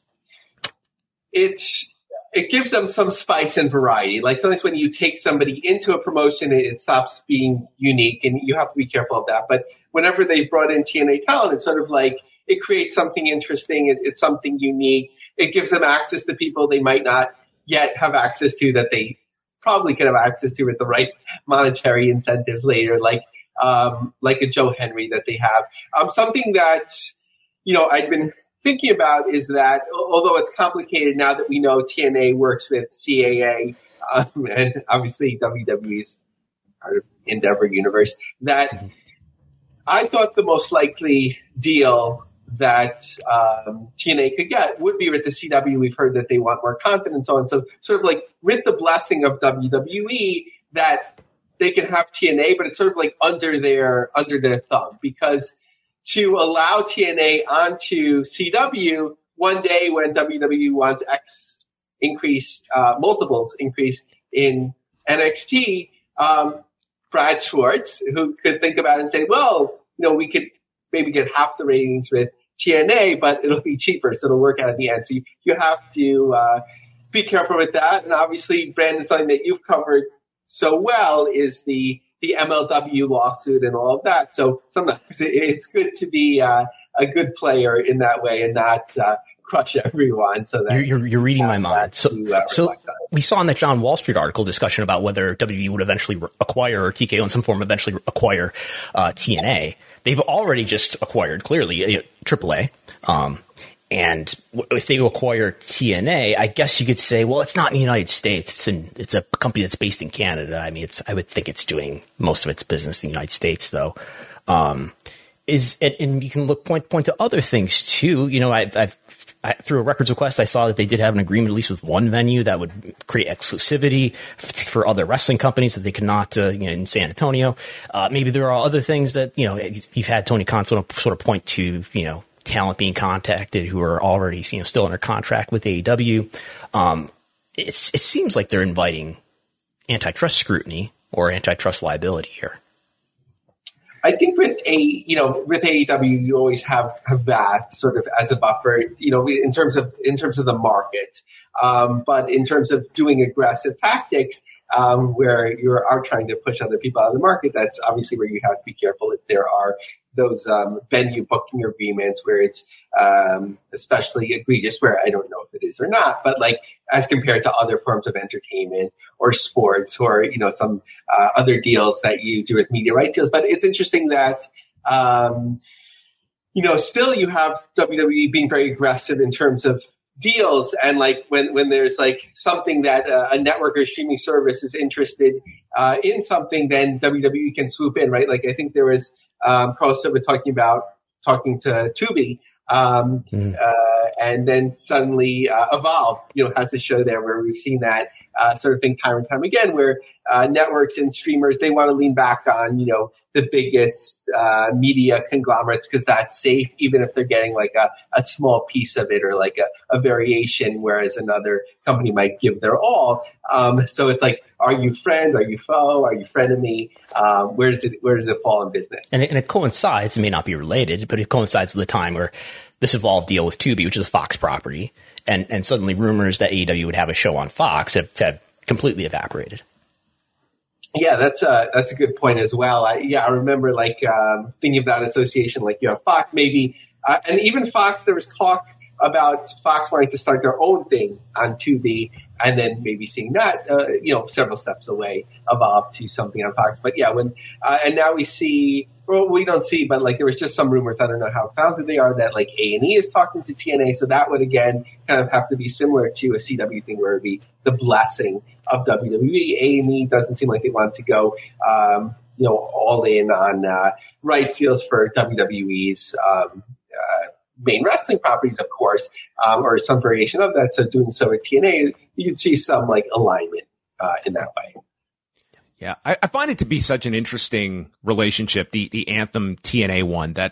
it's it gives them some spice and variety. Like sometimes when you take somebody into a promotion, it, it stops being unique, and you have to be careful of that. But whenever they brought in T N A talent, it's sort of like it creates something interesting. It, it's something unique. It gives them access to people they might not yet have access to that they probably could have access to with the right monetary incentives later, like um, like a Joe Henry that they have. Um, something that, you know, I've been thinking about is that, although it's complicated now that we know T N A works with C A A um, and obviously W W E's part of Endeavor Universe, that mm-hmm. I thought the most likely deal that um, T N A could get would be with the C W. We've heard that they want more content and so on. So sort of like with the blessing of W W E that they can have T N A, but it's sort of like under their under their thumb, because to allow T N A onto C W one day when W W E wants X increase, uh, multiples increase in N X T, um, Brad Schwartz, who could think about it and say, well, you know, we could maybe get half the ratings with T N A, but it'll be cheaper, so it'll work out at the end. So you, you have to uh, be careful with that. And obviously, Brandon, something that you've covered so well is the the M L W lawsuit and all of that. So sometimes it's good to be uh, a good player in that way and not uh, crush everyone. So that you're you're, you're reading my mind. So to, uh, so we saw in that John Wall Street article discussion about whether W W E would eventually re- acquire, or T K O in some form eventually acquire uh, T N A. They've already just acquired, clearly, uh, triple A. Um, And if they acquire T N A, I guess you could say, well, it's not in the United States. It's in, it's a company that's based in Canada. I mean, it's, I would think it's doing most of its business in the United States, though. Um, is, and, and you can look, point, point to other things too. You know, I've, I've, I, through a records request, I saw that they did have an agreement, at least with one venue, that would create exclusivity f- for other wrestling companies that they could not, uh, you know, in San Antonio. Uh, maybe there are other things that, you know, you've had Tony Khan sort of, sort of point to, you know, talent being contacted who are already, you know, still under contract with A E W. Um, it's, it seems like they're inviting antitrust scrutiny or antitrust liability here. I think with a, you know, with A E W, you always have, have that sort of as a buffer, you know, in terms of, in terms of the market. Um, but in terms of doing aggressive tactics, um, where you are trying to push other people out of the market, that's obviously where you have to be careful if there are those um, venue booking agreements where it's um, especially egregious, where I don't know if it is or not, but like as compared to other forms of entertainment or sports or, you know, some uh, other deals that you do with media rights deals. But it's interesting that, um, you know, still you have W W E being very aggressive in terms of deals. And like when, when there's like something that uh, a network or streaming service is interested uh, in something, then W W E can swoop in, right? Like I think there was um, Carl Silver talking about talking to Tubi, um, mm. uh, and then suddenly uh, Evolve, you know, has a show there where we've seen that uh, sort of thing time and time again, where uh, networks and streamers, they want to lean back on, you know, the biggest uh, media conglomerates because that's safe, even if they're getting like a, a small piece of it or like a, a variation, whereas another company might give their all. Um, so it's like, are you friend? Are you foe? Are you frenemy? Um, where does it where does it fall in business? And it, and it coincides, it may not be related, but it coincides with the time where this Evolve deal with Tubi, which is a Fox property, and, and suddenly rumors that A E W would have a show on Fox have, have completely evaporated. Yeah, that's a, that's a good point as well. I, yeah, I remember like um, thinking of that association, like you have Fox maybe, uh, and even Fox, there was talk about Fox wanting to start their own thing on Tubi, and then maybe seeing that, uh, you know, several steps away, evolve to something on Fox. But yeah, when uh, and now we see, well, we don't see, but like there was just some rumors, I don't know how founded they are, that like A and E is talking to T N A, so that would again kind of have to be similar to a C W thing where it would be the blessing of W W E. A and E doesn't seem like they want to go, um, you know, all in on uh, rights deals for W W E's um, uh, main wrestling properties, of course, um, or some variation of that. So doing so with T N A, you could see some like alignment uh, in that way. Yeah, I, I find it to be such an interesting relationship, the the Anthem T N A one, that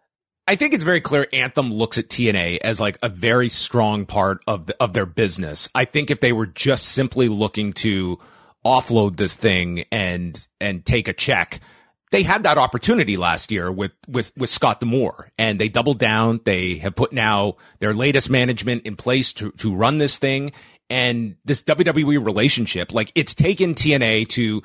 I think it's very clear Anthem looks at T N A as like a very strong part of the, of their business. I think if they were just simply looking to offload this thing and and take a check, they had that opportunity last year with with with Scott D'Amore, and they doubled down. They have put now their latest management in place to to run this thing. And this W W E relationship, like it's taken T N A to,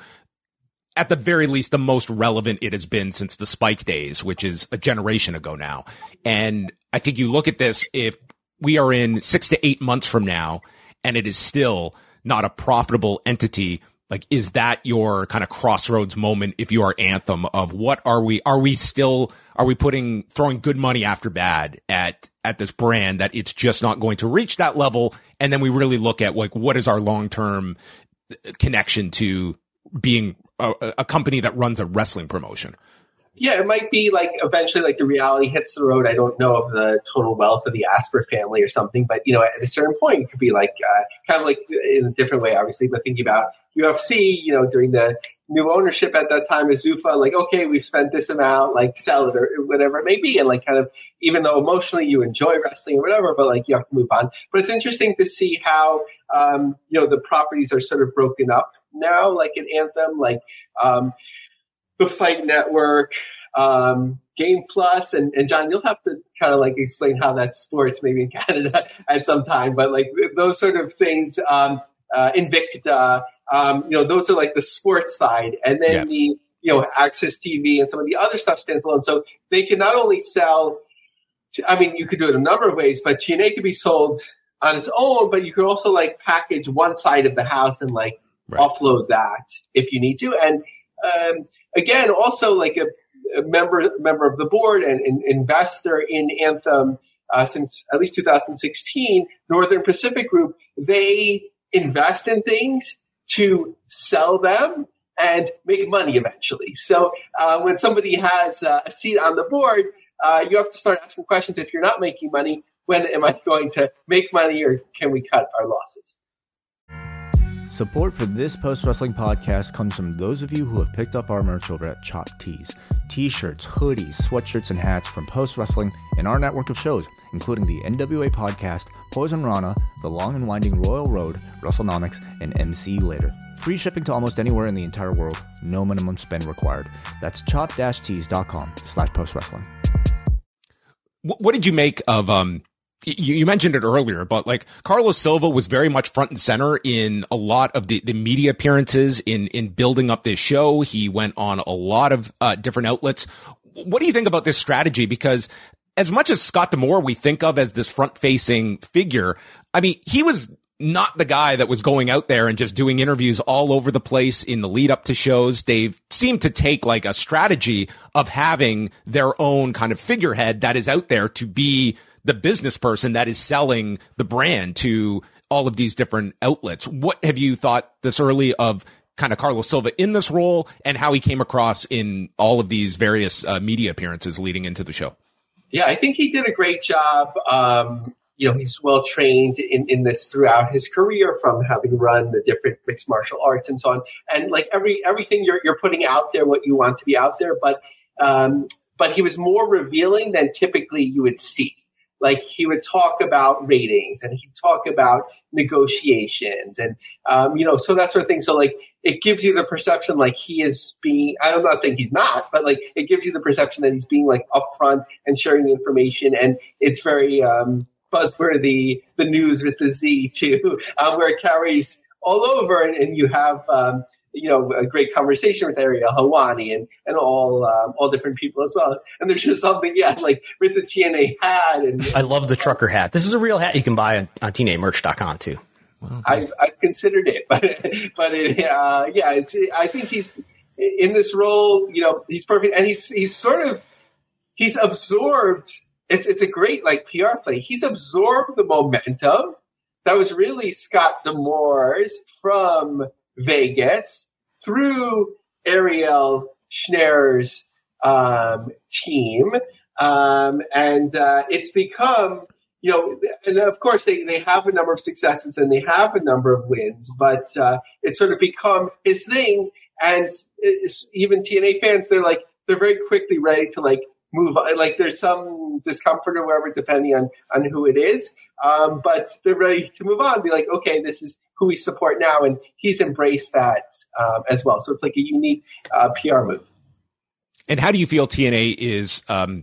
at the very least, the most relevant it has been since the Spike days, which is a generation ago now. And I think you look at this, if we are in six to eight months from now and it is still not a profitable entity, like, is that your kind of crossroads moment if you are Anthem of what are we, are we still, are we putting, throwing good money after bad at, at this brand that it's just not going to reach that level? And then we really look at like, what is our long-term connection to being a, a company that runs a wrestling promotion? Yeah, it might be like eventually like the reality hits the road. I don't know of the total wealth of the Asper family or something, but you know, at a certain point, it could be like uh, kind of like in a different way, obviously, but thinking about U F C, you know, during the new ownership at that time of Zuffa, like, okay, we've spent this amount, like sell it or whatever it may be. And like kind of, even though emotionally you enjoy wrestling or whatever, but like you have to move on. But it's interesting to see how, um, you know, the properties are sort of broken up now, like in Anthem, like, um, the Fight Network, um, Game Plus, and, and John, you'll have to kind of like explain how that's sports maybe in Canada at some time, but like those sort of things, um, uh, Invicta, um, you know, those are like the sports side, and then yeah. the, you know, Access T V and some of the other stuff stands alone. So they can not only sell, to, I mean, you could do it a number of ways, but T N A could be sold on its own, but you could also like package one side of the house and like right. offload that if you need to. And, um, again, also like a, a member member of the board and an investor in Anthem, uh, since at least two thousand sixteen, Northern Pacific Group, they invest in things to sell them and make money eventually. So uh, when somebody has uh, a seat on the board, uh, you have to start asking questions. If you're not making money, when am I going to make money, or can we cut our losses? Support for this post-wrestling podcast comes from those of you who have picked up our merch over at Chop Tees. T-shirts, hoodies, sweatshirts, and hats from Post Wrestling and our network of shows, including the N W A Podcast, Poison Rana, The Long and Winding Royal Road, WrestleNomics, and M C Later. Free shipping to almost anywhere in the entire world. No minimum spend required. That's chop-tees.com slash postwrestling. What did you make of... um? You, you mentioned it earlier, but like Carlos Silva was very much front and center in a lot of the, the media appearances in, in building up this show. He went on a lot of uh, different outlets. What do you think about this strategy? Because as much as Scott D'Amore we think of as this front facing figure, I mean, he was not the guy that was going out there and just doing interviews all over the place in the lead up to shows. They've seemed to take like a strategy of having their own kind of figurehead that is out there to be the business person that is selling the brand to all of these different outlets. What have you thought this early of kind of Carlos Silva in this role and how he came across in all of these various uh, media appearances leading into the show? Yeah, I think he did a great job. Um, you know, he's well trained in, in this throughout his career, from having run the different mixed martial arts and so on. And like every everything you're you're putting out there, what you want to be out there, but um, but he was more revealing than typically you would see. Like he would talk about ratings and he'd talk about negotiations and, um, you know, so that sort of thing. So like it gives you the perception like he is being, I'm not saying he's not, but like it gives you the perception that he's being like upfront and sharing the information. And it's very um, buzzworthy, the news with the Z too, um, where it carries all over and, and you have, um, you know, a great conversation with Ariel Helwani and, and all, um, all different people as well. And there's just something, yeah, like with the T N A hat. And I love the trucker hat. This is a real hat you can buy on, on T N A merch dot com too. Well, I've, I've considered it, but, but it, uh, yeah, it's, I think he's in this role, you know, he's perfect. And he's, he's sort of, he's absorbed. It's, it's a great like P R play. He's absorbed the momentum that was really Scott D'Amore's from Vegas through Ariel Schneer's um, team. Um, and uh, it's become, you know, and of course they, they have a number of successes and they have a number of wins, but uh, it's sort of become his thing. And it's, even T N A fans, they're like, they're very quickly ready to like move on. Like there's some discomfort or whatever, depending on, on who it is. Um, but they're ready to move on, be like, okay, this is who we support now. And he's embraced that um, as well. So it's like a unique uh, P R move. And how do you feel T N A is um,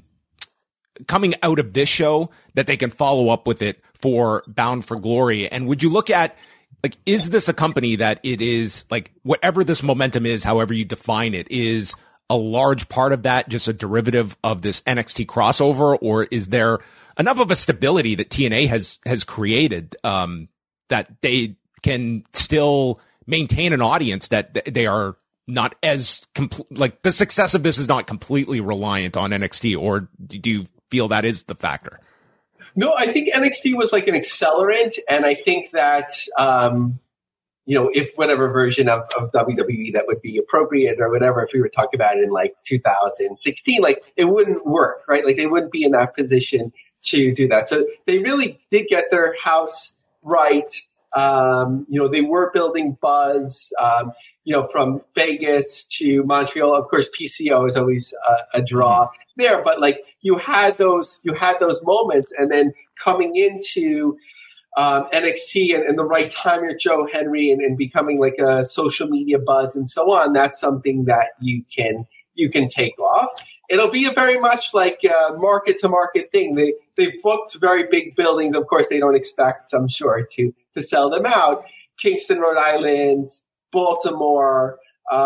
coming out of this show that they can follow up with it for Bound for Glory? And would you look at, like, is this a company that it is, like, whatever this momentum is, however you define it, is a large part of that just a derivative of this N X T crossover? Or is there enough of a stability that T N A has, has created um, that they can still maintain an audience, that they are not as compl- like the success of this is not completely reliant on N X T? Or do you feel that is the factor? No, I think N X T was like an accelerant. And I think that, um, you know, if whatever version of, of W W E that would be appropriate or whatever, if we were talking about it in like two thousand sixteen, like it wouldn't work, right? Like they wouldn't be in that position to do that. So they really did get their house right. Um, you know, they were building buzz, um, you know, from Vegas to Montreal. Of course, P C O is always a, a draw there, but like you had those, you had those moments, and then coming into um, N X T and, and the right time, you're Joe Henry and, and becoming like a social media buzz and so on. That's something that you can you can take off. It'll be a very much like a market to market thing. They they've booked very big buildings. Of course, they don't expect, I'm sure, to to sell them out. Kingston, Rhode Island, Baltimore.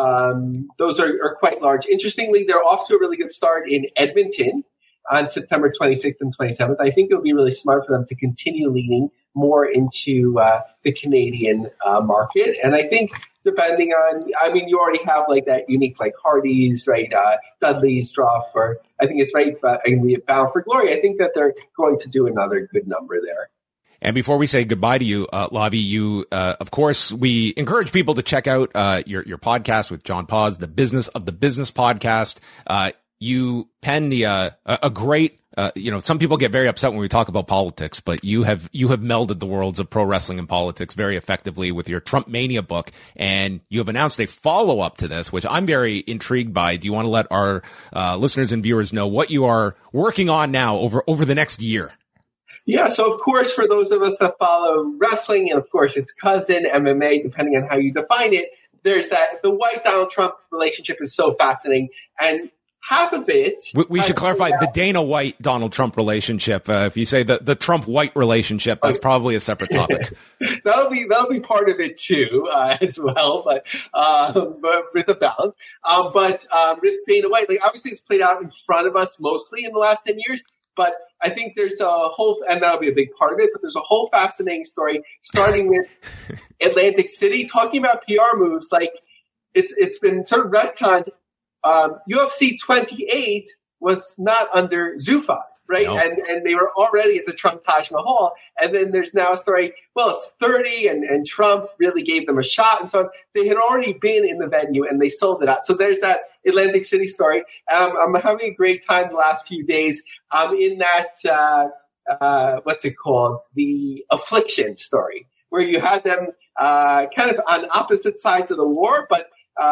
Um, those are, are quite large. Interestingly, they're off to a really good start in Edmonton on September twenty-sixth and twenty-seventh. I think it would be really smart for them to continue leaning more into uh, the Canadian uh, market. And I think depending on, I mean, you already have like that unique like Hardee's, right? Uh, Dudley's draw for, I think it's right, but I mean, Bound for Glory. I think that they're going to do another good number there. And before we say goodbye to you, uh, Lavi, you, uh, of course, we encourage people to check out, uh, your, your podcast with John Paz, the Business of the Business podcast. Uh, you pen the, uh, a great, uh, you know, some people get very upset when we talk about politics, but you have, you have melded the worlds of pro wrestling and politics very effectively with your Trump Mania book. And you have announced a follow up to this, which I'm very intrigued by. Do you want to let our, uh, listeners and viewers know what you are working on now over, over the next year? Yeah, so of course, for those of us that follow wrestling, and of course its cousin, M M A, depending on how you define it, there's that the white-Donald Trump relationship is so fascinating. And half of it... We, we should clarify the Dana White-Donald Trump relationship. Uh, if you say the, the Trump-White relationship, that's probably a separate topic. that'll be that'll be part of it too, uh, as well, but, um, but with a balance. Um, but um, with Dana White, like obviously it's played out in front of us mostly in the last ten years, but I think there's a whole, and that'll be a big part of it, but there's a whole fascinating story starting with Atlantic City, talking about P R moves. Like it's it's been sort of retconned. Um, U F C twenty-eight was not under Zuffa, right? No. And and they were already at the Trump Taj Mahal. And then there's now a story, well, it's thirty, and, and Trump really gave them a shot and so on. They had already been in the venue and they sold it out. So there's that Atlantic City story. Um, I'm having a great time the last few days. I'm in that, uh, uh, what's it called? The Affliction story, where you had them uh, kind of on opposite sides of the war, but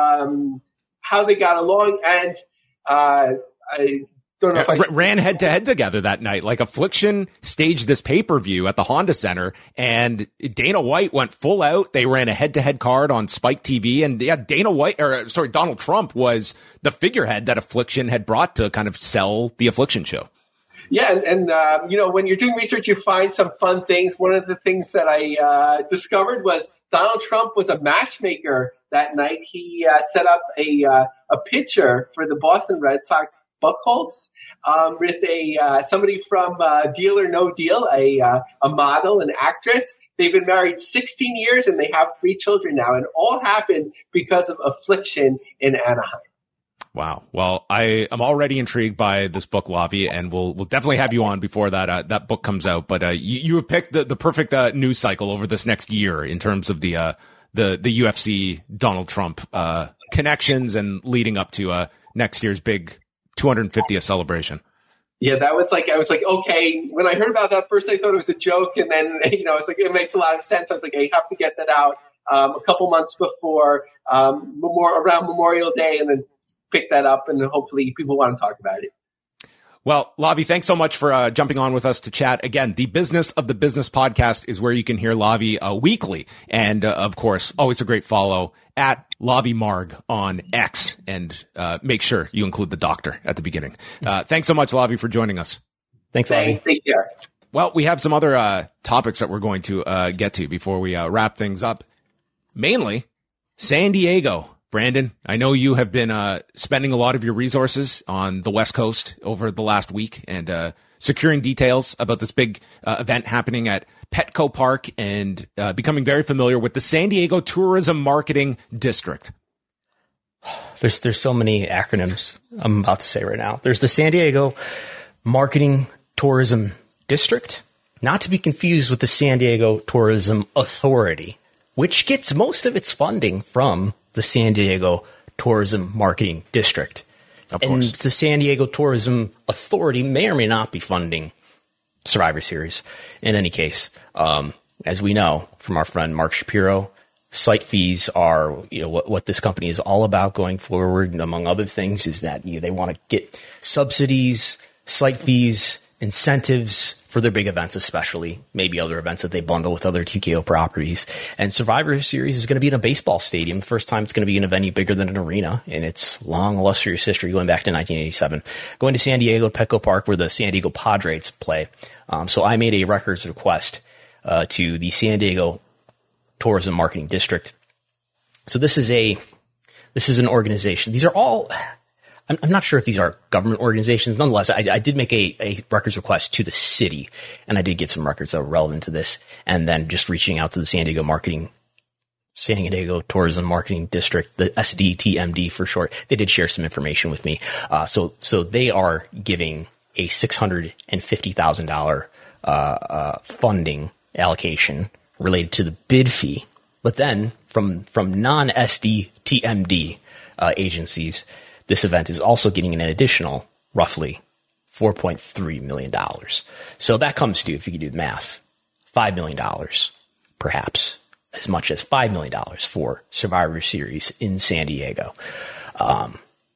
um, how they got along. And uh, I don't know if I R- ran head to head together that night. Like Affliction staged this pay-per-view at the Honda Center, and Dana White went full out. They ran a head to head card on Spike T V, and yeah, Dana White, or sorry, Donald Trump was the figurehead that Affliction had brought to kind of sell the Affliction show. Yeah, and, and uh, you know, when you're doing research, you find some fun things. One of the things that I uh, discovered was Donald Trump was a matchmaker that night. He uh, set up a uh, a pitcher for the Boston Red Sox, Buchholz, um, with a uh, somebody from uh, Deal or No Deal, a uh, a model, an actress. They've been married sixteen years and they have three children now, and all happened because of Affliction in Anaheim. Wow. Well, I am already intrigued by this book, Lavi, and we'll we'll definitely have you on before that uh, that book comes out. But uh, you, you have picked the, the perfect uh, news cycle over this next year in terms of the uh, the the U F C Donald Trump uh, connections and leading up to uh, next year's big two hundred fiftieth celebration. Yeah, that was like, I was like, okay, when I heard about that first, I thought it was a joke. And then, you know, it's like, it makes a lot of sense. I was like, I have to get that out um, a couple months before, um, more around Memorial Day, and then pick that up, and hopefully people want to talk about it. Well, Lavi, thanks so much for uh, jumping on with us to chat. Again, the Business of the Business podcast is where you can hear Lavi uh, weekly. And, uh, of course, always a great follow at Lavi Marg on X. And uh, make sure you include the doctor at the beginning. Uh, thanks so much, Lavi, for joining us. Thanks, Lavi. Thanks. Take care. Well, we have some other uh, topics that we're going to uh, get to before we uh, wrap things up. Mainly, San Diego. Brandon, I know you have been uh, spending a lot of your resources on the West Coast over the last week and uh, securing details about this big uh, event happening at Petco Park and uh, becoming very familiar with the San Diego Tourism Marketing District. There's there's so many acronyms I'm about to say right now. There's the San Diego Marketing Tourism District, not to be confused with the San Diego Tourism Authority, which gets most of its funding from the San Diego Tourism Marketing District. Of and course. The San Diego Tourism Authority may or may not be funding Survivor Series. In any case, um, as we know from our friend Mark Shapiro, site fees are, you know, what, what this company is all about going forward. And among other things is that, you know, they want to get subsidies, site fees, incentives for their big events, especially maybe other events that they bundle with other T K O properties. And Survivor Series is going to be in a baseball stadium. The first time it's going to be in a venue bigger than an arena in its long, illustrious history going back to nineteen eighty-seven. Going to San Diego, Petco Park, where the San Diego Padres play. Um, so I made a records request uh, to the San Diego Tourism Marketing District. So this is a this is an organization. These are all, I'm, I'm not sure if these are government organizations. Nonetheless, I, I did make a, a records request to the city, and I did get some records that were relevant to this. And then just reaching out to the San Diego Marketing, San Diego Tourism Marketing District, the S D T M D for short, they did share some information with me. Uh, so, so they are giving a six hundred fifty thousand dollars uh, uh, funding allocation related to the bid fee. But then from, from non-S D T M D uh, agencies, this event is also getting an additional roughly four point three million dollars. So that comes to, if you can do the math, five million dollars, perhaps as much as five million dollars for Survivor Series in San Diego. Um,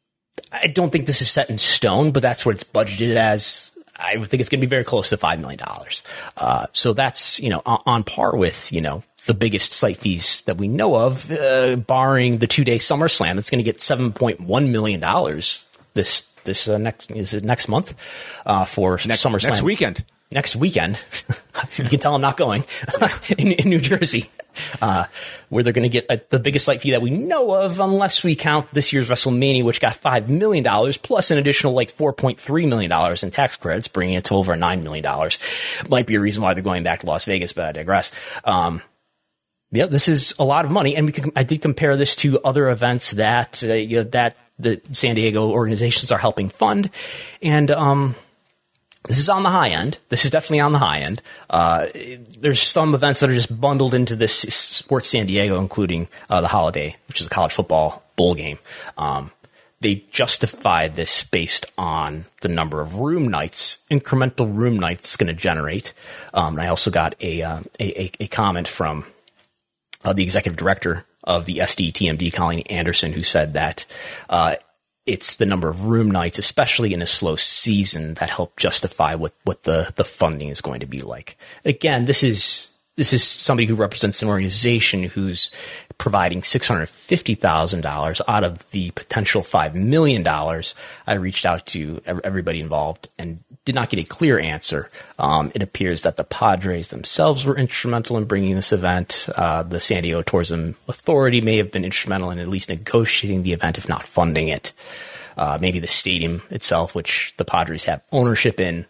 I don't think this is set in stone, but that's what it's budgeted as. I would think it's going to be very close to five million dollars. Uh, so that's, you know, on, on par with, you know, the biggest site fees that we know of, uh, barring the two-day SummerSlam. That's going to get seven point one million dollars this this uh, next is it next month uh, for next, SummerSlam. Next weekend. Next weekend. You can tell I'm not going. in, in New Jersey, uh, where they're going to get a, the biggest site fee that we know of, unless we count this year's WrestleMania, which got five million dollars, plus an additional like four point three million dollars in tax credits, bringing it to over nine million dollars. Might be a reason why they're going back to Las Vegas, but I digress. Um, Yeah, this is a lot of money, and we can, I did compare this to other events that uh, you know, that the San Diego organizations are helping fund, and um, this is on the high end. This is definitely on the high end. Uh, there's some events that are just bundled into this Sports San Diego, including uh, the Holiday, which is a college football bowl game. Um, they justified this based on the number of room nights, incremental room nights it's going to generate. Um, and I also got a, uh, a, a a comment from Uh, the executive director of the S D T M D, Colleen Anderson, who said that uh, it's the number of room nights, especially in a slow season, that help justify what, what the, the funding is going to be like. Again, this is this is somebody who represents an organization who's providing six hundred fifty thousand dollars out of the potential five million dollars. I reached out to everybody involved and did not get a clear answer. Um, it appears that the Padres themselves were instrumental in bringing this event. Uh, the San Diego Tourism Authority may have been instrumental in at least negotiating the event, if not funding it. Uh, maybe the stadium itself, which the Padres have ownership in.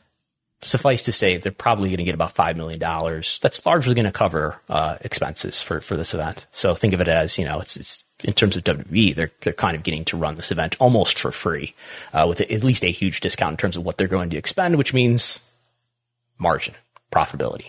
Suffice to say, they're probably going to get about five million dollars. That's largely going to cover uh, expenses for, for this event. So think of it as, you know, it's, it's in terms of W W E, they're they're kind of getting to run this event almost for free, uh, with at least a huge discount in terms of what they're going to expend, which means margin, profitability.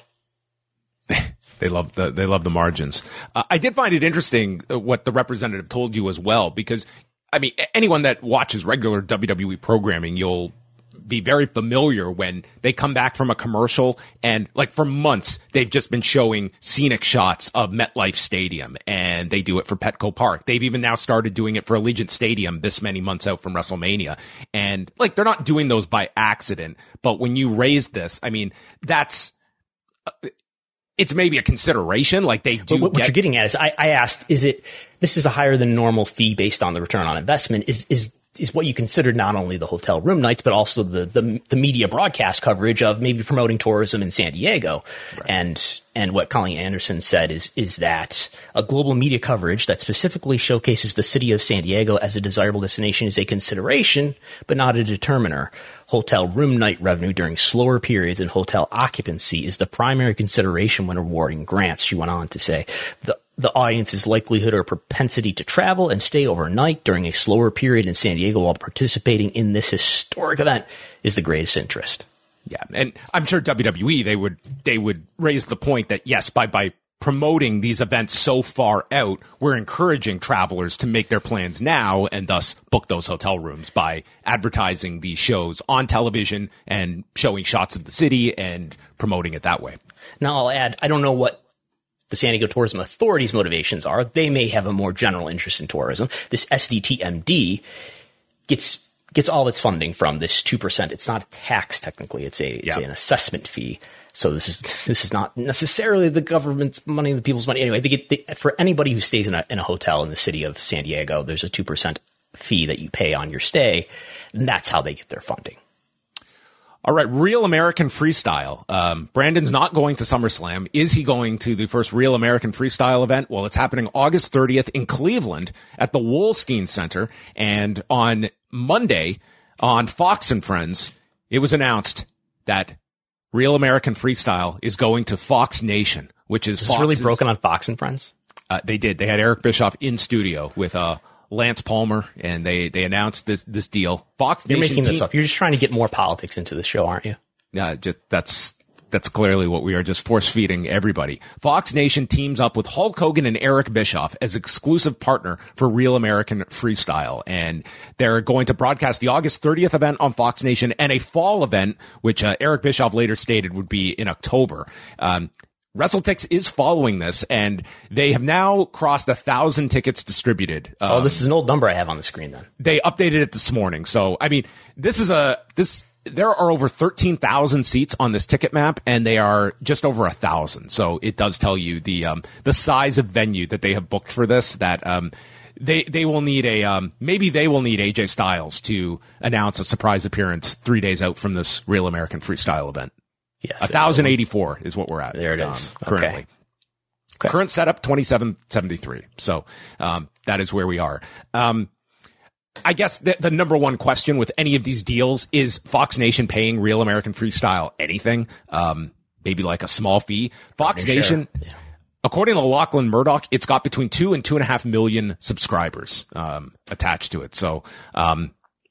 They love the they love the margins. Uh, I did find it interesting what the representative told you as well, because I mean, anyone that watches regular W W E programming, you'll be very familiar when they come back from a commercial and like for months they've just been showing scenic shots of MetLife Stadium, and they do it for Petco Park. They've even now started doing it for Allegiant Stadium this many months out from WrestleMania. And like, they're not doing those by accident, but when you raise this, I mean, that's, uh, it's maybe a consideration. Like they do. But what, get- what you're getting at is I, I asked, is it, this is a higher than normal fee based on the return on investment. Is, is, is what you considered not only the hotel room nights, but also the, the, the media broadcast coverage of maybe promoting tourism in San Diego. Right. And, and what Colleen Anderson said is, is that a global media coverage that specifically showcases the city of San Diego as a desirable destination is a consideration, but not a determiner. Hotel room night revenue during slower periods and hotel occupancy is the primary consideration when awarding grants, she went on to say. The The audience's likelihood or propensity to travel and stay overnight during a slower period in San Diego while participating in this historic event is the greatest interest. Yeah, and I'm sure W W E, they would they would raise the point that, yes, by by promoting these events so far out, we're encouraging travelers to make their plans now and thus book those hotel rooms by advertising these shows on television and showing shots of the city and promoting it that way. Now, I'll add, I don't know what the San Diego Tourism Authority's motivations are. They may have a more general interest in tourism. This S D T M D gets gets all its funding from this two percent. It's not a tax technically. It's a it's yeah. an assessment fee. So this is this is not necessarily the government's money, the people's money. Anyway, they get they, for anybody who stays in a in a hotel in the city of San Diego, there's a two percent fee that you pay on your stay, and that's how they get their funding. All right, Real American Freestyle. Um, Brandon's not going to SummerSlam. Is he going to the first Real American Freestyle event? Well, it's happening August thirtieth in Cleveland at the Wolstein Center. And on Monday on Fox and Friends, it was announced that Real American Freestyle is going to Fox Nation, which is, is Fox's, this really broken on Fox and Friends? Uh, they did. They had Eric Bischoff in studio with uh, Lance Palmer, and they they announced this this deal. Fox You're Nation making this team- up. You're just trying to get more politics into the show, aren't you? Yeah, uh, just that's that's clearly what we are, just force feeding everybody. Fox Nation teams up with Hulk Hogan and Eric Bischoff as exclusive partner for Real American Freestyle, and they're going to broadcast the August thirtieth event on Fox Nation and a fall event, which uh, Eric Bischoff later stated would be in October. Um, WrestleTix is following this, and they have now crossed a thousand tickets distributed. Um, oh, this is an old number I have on the screen then. They updated it this morning. So, I mean, this is a, this, there are over thirteen thousand seats on this ticket map, and they are just over a thousand. So it does tell you the, um, the size of venue that they have booked for this, that, um, they, they will need a, um, maybe they will need A J Styles to announce a surprise appearance three days out from this Real American Freestyle event. Yes, one thousand eighty-four is what we're at. There it is. Um, currently. Okay. Okay. Current setup, twenty-seven seventy-three. So, um, that is where we are. Um, I guess the, the number one question with any of these deals is Fox Nation paying Real American Freestyle anything? Um, maybe like a small fee. Fox Sure. Nation, Yeah. according to Lachlan Murdoch, it's got between two and two and a half million subscribers, um, attached to it. So, um,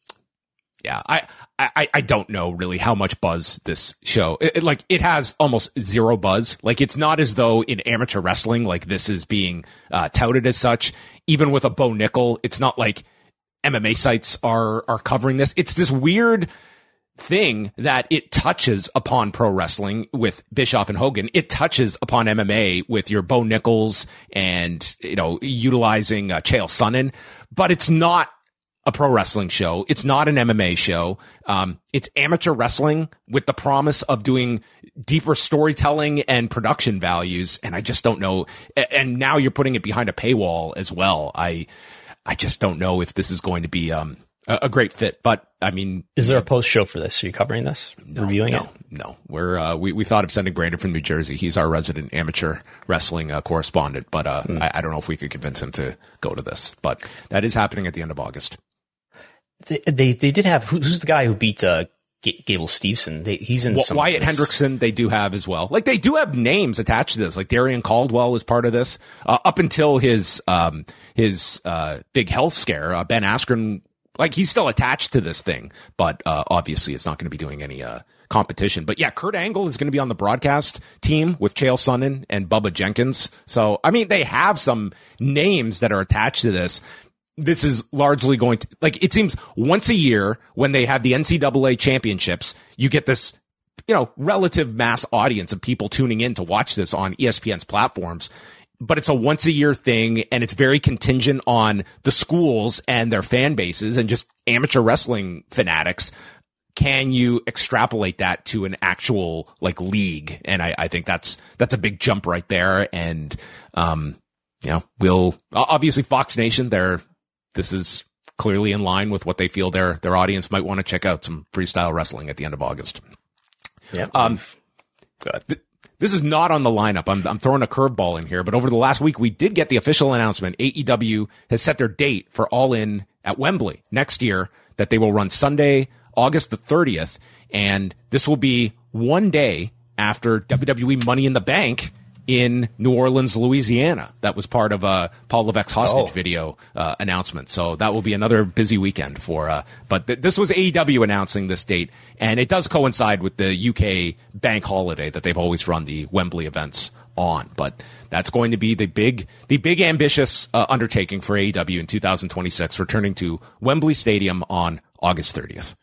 yeah, I, I, I don't know really how much buzz this show, it, it, like it has almost zero buzz. Like it's not as though in amateur wrestling, like this is being, uh, touted as such. Even with a Bo Nickel, it's not like M M A sites are, are covering this. It's this weird thing that it touches upon pro wrestling with Bischoff and Hogan. It touches upon M M A with your Bo Nichols and, you know, utilizing uh, Chael Sonnen, but it's not a pro wrestling show. It's not an M M A show. Um, it's amateur wrestling with the promise of doing deeper storytelling and production values. And I just don't know. And now you're putting it behind a paywall as well. I, I just don't know if this is going to be, um, a, a great fit, but I mean, is there a post show for this? Are you covering this? No, Reviewing no, it? No, we're, uh, we, we thought of sending Brandon from New Jersey. He's our resident amateur wrestling uh, correspondent, but, uh, mm. I, I don't know if we could convince him to go to this, but that is happening at the end of August. They, they, they did have, who's the guy who beat, uh, G- Gable Steveson? They, he's in well, some Wyatt Hendrickson, they do have as well. Like they do have names attached to this. Like Darian Caldwell is part of this, uh, up until his, um, his, uh, big health scare. Uh, Ben Askren, like he's still attached to this thing, but, uh, obviously it's not going to be doing any, uh, competition. But yeah, Kurt Angle is going to be on the broadcast team with Chael Sonnen and Bubba Jenkins. So, I mean, they have some names that are attached to this. This is largely going to, like, it seems once a year when they have the N C double A championships, you get this, you know, relative mass audience of people tuning in to watch this on E S P N's platforms. But it's a once a year thing, and it's very contingent on the schools and their fan bases and just amateur wrestling fanatics. Can you extrapolate that to an actual like league? And I, I think that's, that's a big jump right there. And, um, you know, we'll obviously Fox Nation, they're, this is clearly in line with what they feel their, their audience might want to check out, some freestyle wrestling at the end of August. Yeah. Um, good. Th- this is not on the lineup. I'm, I'm throwing a curveball in here, but over the last week, we did get the official announcement. A E W has set their date for All In at Wembley next year, that they will run Sunday, August the thirtieth. And this will be one day after W W E Money in the Bank in New Orleans, Louisiana. That was part of uh, Paul Levesque's hostage oh. video uh, announcement. So that will be another busy weekend for, uh, but th- this was A E W announcing this date, and it does coincide with the U K bank holiday that they've always run the Wembley events on. But that's going to be the big, the big ambitious uh, undertaking for A E W in two thousand twenty-six, returning to Wembley Stadium on August thirtieth.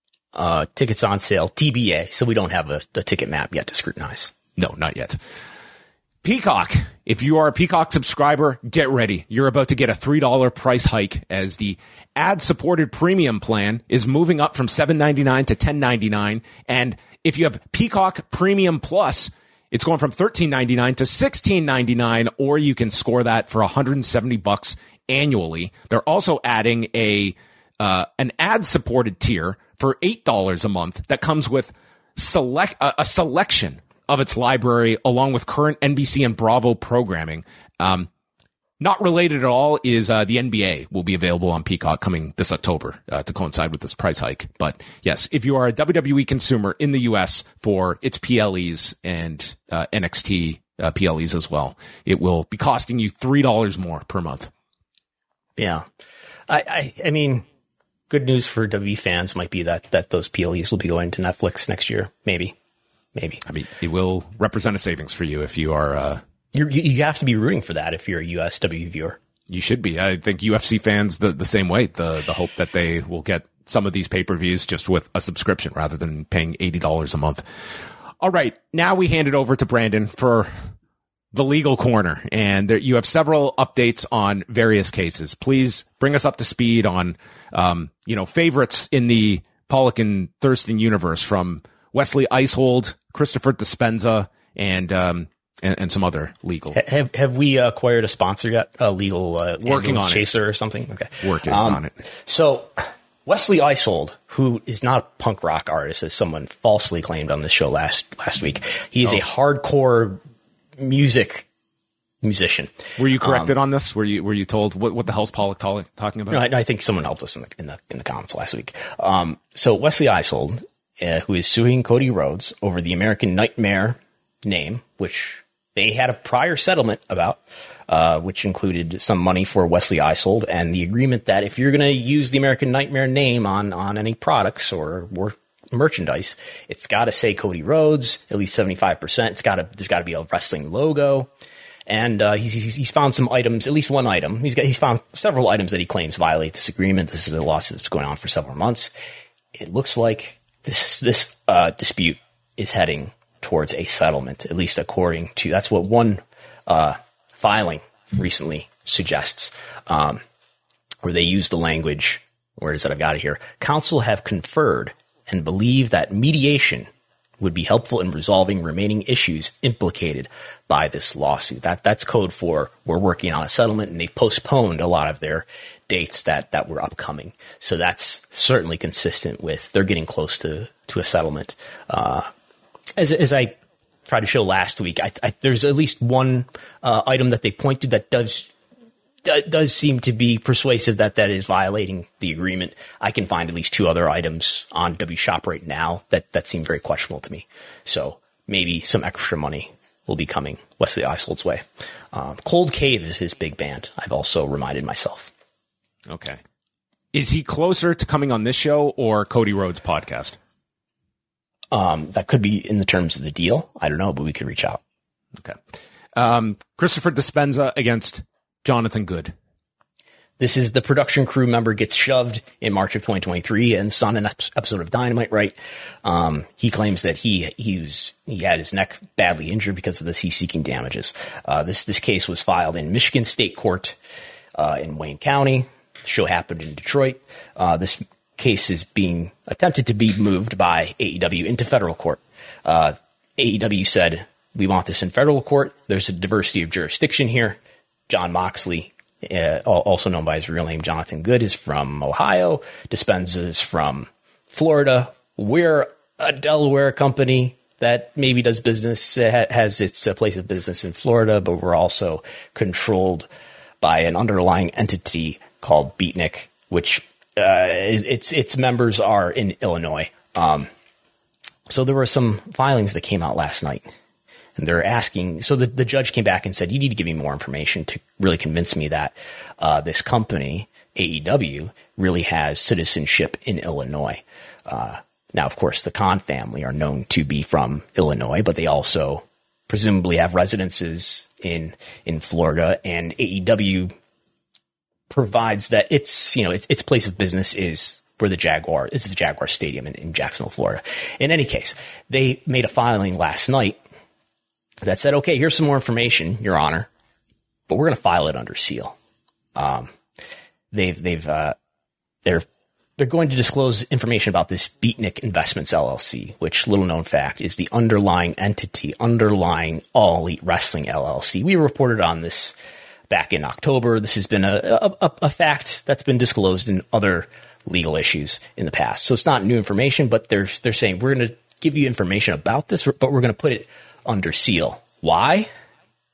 Uh, tickets on sale, T B A, so we don't have a, a ticket map yet to scrutinize. No, not yet. Peacock. If you are a Peacock subscriber, get ready. You're about to get a three dollars price hike as the ad-supported premium plan is moving up from seven ninety-nine to ten ninety-nine. And if you have Peacock Premium Plus, it's going from thirteen ninety-nine to sixteen ninety-nine, or you can score that for one hundred seventy bucks annually. They're also adding a uh, an ad-supported tier for eight dollars a month that comes with select uh, a selection of its library, along with current N B C and Bravo programming. Um, Not related at all is uh, the N B A will be available on Peacock coming this October uh, to coincide with this price hike. But yes, if you are a W W E consumer in the U S for its P L Es and uh, N X T uh, P L Es as well, it will be costing you three dollars more per month. Yeah. I, I, I mean, good news for W W E fans might be that, that those P L Es will be going to Netflix next year. Maybe. Maybe. I mean, it will represent a savings for you if you are... Uh, You're, you have to be rooting for that if you're a U S W viewer. You should be. I think U F C fans the, the same way. The the hope that they will get some of these pay-per-views just with a subscription rather than paying eighty dollars a month. All right. Now we hand it over to Brandon for the legal corner. And there, you have several updates on various cases. Please bring us up to speed on, um, you know, favorites in the Pollock and Thurston universe from Wesley Icehold, Christopher Dispenza, and, um, And, and some other legal. Have have we acquired a sponsor yet? A legal uh, working on chaser it. or something? Okay, working um, on it. So Wesley Icehold, who is not a punk rock artist, as someone falsely claimed on the show last last week, he is oh. a hardcore music musician. Were you corrected um, on this? Were you were you told what what the hell's Pollock talk, talking about? No, I, I think someone helped us in the in the in the comments last week. Um, so Wesley Icehold, uh, who is suing Cody Rhodes over the American Nightmare name, which they had a prior settlement about, uh, which included some money for Wesley Icehold and the agreement that if you're going to use the American Nightmare name on, on any products or, or merchandise, it's got to say Cody Rhodes, at least seventy-five percent. It's got to, there's got to be a wrestling logo. And, uh, he's, he's, he's found some items, at least one item. He's got, he's found several items that he claims violate this agreement. This is a lawsuit that's going on for several months. It looks like this, this, uh, dispute is heading towards a settlement, at least according to, that's what one uh, filing recently suggests, um, where they use the language, where is it? I've got it here. Counsel have conferred and believe that mediation would be helpful in resolving remaining issues implicated by this lawsuit. That that's code for we're working on a settlement, and they've postponed a lot of their dates that, that were upcoming. So that's certainly consistent with they're getting close to, to a settlement. Uh, As, as I tried to show last week, I, I, there's at least one uh, item that they point to that does d- does seem to be persuasive that that is violating the agreement. I can find at least two other items on W Shop right now that, that seem very questionable to me. So maybe some extra money will be coming Wesley Icehold's way. Um, Cold Cave is his big band. I've also reminded myself. Okay. Is he closer to coming on this show or Cody Rhodes' podcast? Um, that could be in the terms of the deal. I don't know, but we could reach out. Okay. Um, Christopher Dispenza against Jonathan Good. This is the production crew member gets shoved in March of twenty twenty-three and saw an episode of Dynamite, right? Um, he claims that he, he was, he had his neck badly injured because of this. He's seeking damages. Uh, this, this case was filed in Michigan State Court, uh, in Wayne County. The show happened in Detroit. Uh, this case is being attempted to be moved by A E W into federal court. Uh, A E W said, we want this in federal court. There's a diversity of jurisdiction here. John Moxley, uh, also known by his real name, Jonathan Good, is from Ohio. Dispenza is from Florida. We're a Delaware company that maybe does business, uh, has its uh, place of business in Florida, but we're also controlled by an underlying entity called Beatnik, which Uh, its its members are in Illinois. Um, so there were some filings that came out last night, and they're asking. So the, the judge came back and said, "You need to give me more information to really convince me that uh, this company, A E W, really has citizenship in Illinois." Uh, now, of course, the Khan family are known to be from Illinois, but they also presumably have residences in in Florida, and A E W provides that its, you know, its, its place of business is where the Jaguar, this is the Jaguar Stadium in, in Jacksonville, Florida. In any case, they made a filing last night that said, okay, here's some more information, Your Honor, but we're going to file it under seal. Um, they've, they've, uh, they're, they're going to disclose information about this Beatnik Investments L L C, which, little known fact, is the underlying entity underlying All Elite Wrestling L L C. We reported on this back in October. This has been a, a, a fact that's been disclosed in other legal issues in the past. So it's not new information, but they're, they're saying we're going to give you information about this, but we're going to put it under seal. Why?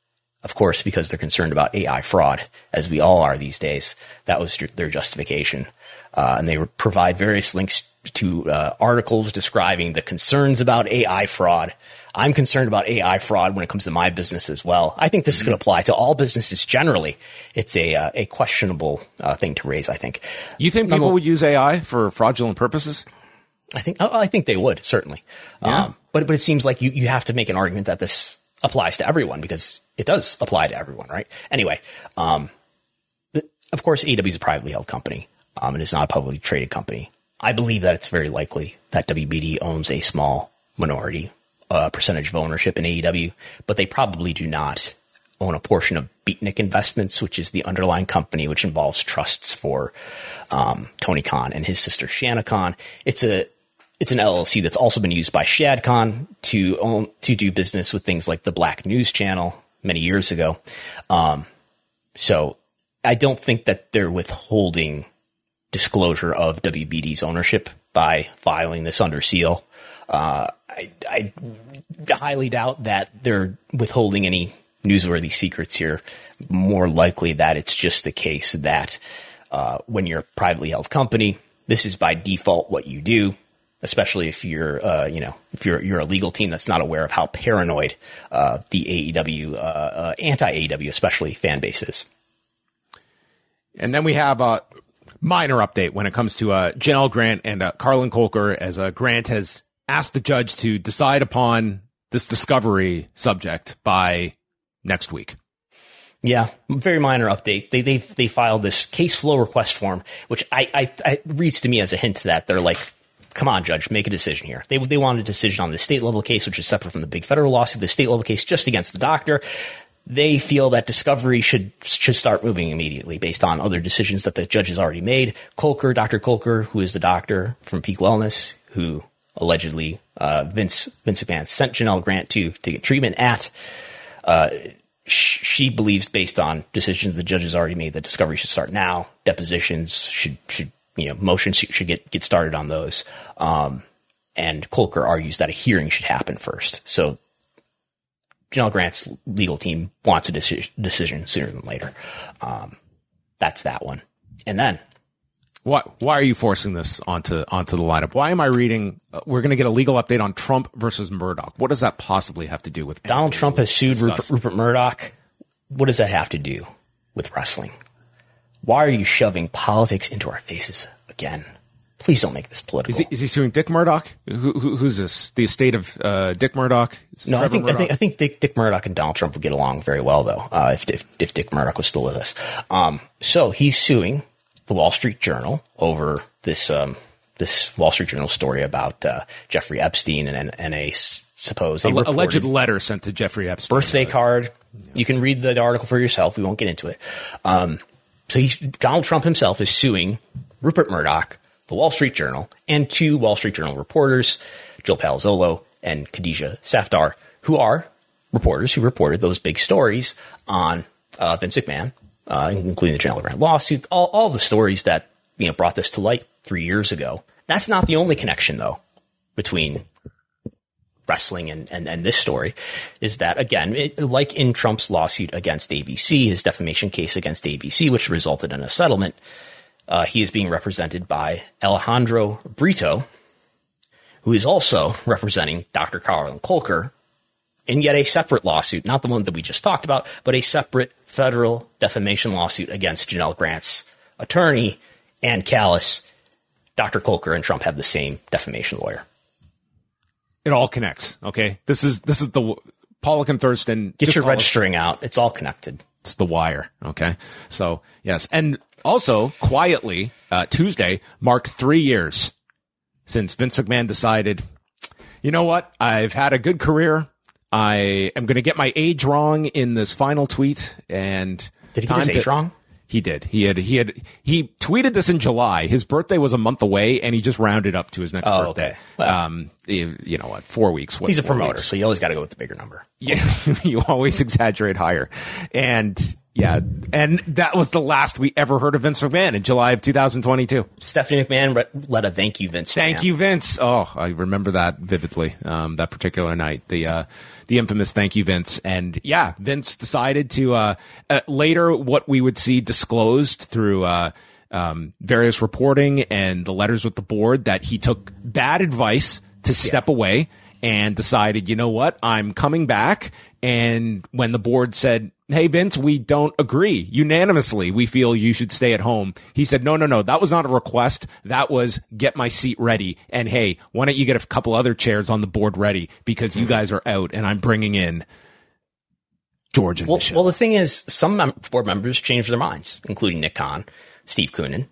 of course, because they're concerned about A I fraud, as we all are these days. That was their justification. Uh, and they provide various links to uh, articles describing the concerns about A I fraud. I'm concerned about A I fraud when it comes to my business as well. I think this is going to apply to all businesses generally. It's a uh, a questionable uh, thing to raise, I think. You think people would use A I for fraudulent purposes? I think oh, I think they would, certainly. Yeah. Um, but but it seems like you, you have to make an argument that this applies to everyone, because it does apply to everyone, right? Anyway, um, of course, A E W is a privately held company, um, and it's not a publicly traded company. I believe that it's very likely that W B D owns a small minority uh, percentage of ownership in A E W, but they probably do not own a portion of Beatnik Investments, which is the underlying company which involves trusts for um, Tony Khan and his sister Shanna Khan. It's a It's an L L C that's also been used by Shad Khan to own, to do business with things like the Black News Channel many years ago. Um, so I don't think that they're withholding disclosure of W B D's ownership by filing this under seal. Uh, I, I highly doubt that they're withholding any newsworthy secrets here. More likely that it's just the case that uh, when you're a privately held company, this is by default what you do. Especially if you're, uh, you know, if you're you're a legal team that's not aware of how paranoid uh, the A E W, uh, uh, anti-A E W, especially fan base is. And then we have a minor update when it comes to uh, Janelle Grant and uh, Carlin Kolker, as uh, Grant has asked the judge to decide upon this discovery subject by next week. Yeah, very minor update. They they they filed this case flow request form, which I, I, I reads to me as a hint that they're like, come on, judge, make a decision here. They they wanted a decision on the state level case, which is separate from the big federal lawsuit, the state level case just against the doctor. They feel that discovery should should start moving immediately based on other decisions that the judge has already made. Kolker, Doctor Kolker, who is the doctor from Peak Wellness, who allegedly uh, Vince Vince McMahon sent Janelle Grant to to get treatment at, uh, sh- she believes, based on decisions the judge has already made, that discovery should start now. Depositions should should. You know, motions should get, get started on those. Um, and Kolker argues that a hearing should happen first. So Janelle Grant's legal team wants a deci- decision sooner than later. Um, that's that one. And then, why why are you forcing this onto onto the lineup? Why am I reading? Uh, we're going to get a legal update on Trump versus Murdoch. What does that possibly have to do with Donald Trump has sued Rupert, Rupert Murdoch? What does that have to do with wrestling? Why are you shoving politics into our faces again? Please don't make this political. Is he, is he suing Dick Murdoch? Who, who, who's this? The estate of uh, Dick Murdoch? No, I think, I think I think Dick, Dick Murdoch and Donald Trump would get along very well, though, uh, if, if if Dick Murdoch was still with us. Um, so he's suing the Wall Street Journal over this um, this Wall Street Journal story about uh, Jeffrey Epstein and, and, and a supposed a alleged letter sent to Jeffrey Epstein. Birthday card. Yeah. You can read the article for yourself. We won't get into it. Um, So he's, Donald Trump himself is suing Rupert Murdoch, the Wall Street Journal, and two Wall Street Journal reporters, Jill Palazzolo and Khadijah Safdar, who are reporters who reported those big stories on uh, Vince McMahon, uh, including the Janelle Grant lawsuit, all, all the stories that you know brought this to light three years ago. That's not the only connection, though, between wrestling and, and, and this story, is that, again, it, like in Trump's lawsuit against A B C, his defamation case against A B C, which resulted in a settlement, uh, he is being represented by Alejandro Brito, who is also representing Doctor Carlin Kolker in yet a separate lawsuit, not the one that we just talked about, but a separate federal defamation lawsuit against Janelle Grant's attorney, Ann Callis. Doctor Kolker and Trump have the same defamation lawyer. It all connects. Okay. This is, this is the Pollock and Thurston. Get your registering out. It's all connected. It's the wire. Okay. So yes. And also quietly, uh, Tuesday marked three years since Vince McMahon decided, you know what? I've had a good career. I am going to get my age wrong in this final tweet. And did he get his age to- wrong? He did. He had, he had, he tweeted this in July. His birthday was a month away and he just rounded up to his next oh, birthday. Okay. Well, um, you, you know what? Four weeks. What, he's a four promoter, weeks. so you always got to go with the bigger number. Yeah. You always exaggerate higher. And Yeah, and that was the last we ever heard of Vince McMahon in July of two thousand twenty-two. Stephanie McMahon led a thank you, Vince. Thank fan. you, Vince. Oh, I remember that vividly. Um, that particular night, the uh, the infamous thank you, Vince. And yeah, Vince decided to uh, uh, later what we would see disclosed through uh, um, various reporting and the letters with the board that he took bad advice to step yeah. away and decided, you know what, I'm coming back. And when the board said, hey, Vince, we don't agree unanimously, we feel you should stay at home, he said, no, no, no, that was not a request. That was get my seat ready. And hey, why don't you get a couple other chairs on the board ready because you guys are out and I'm bringing in George and well, Michelle. Well, the thing is, some mem- board members changed their minds, including Nick Khan, Steve Koonin,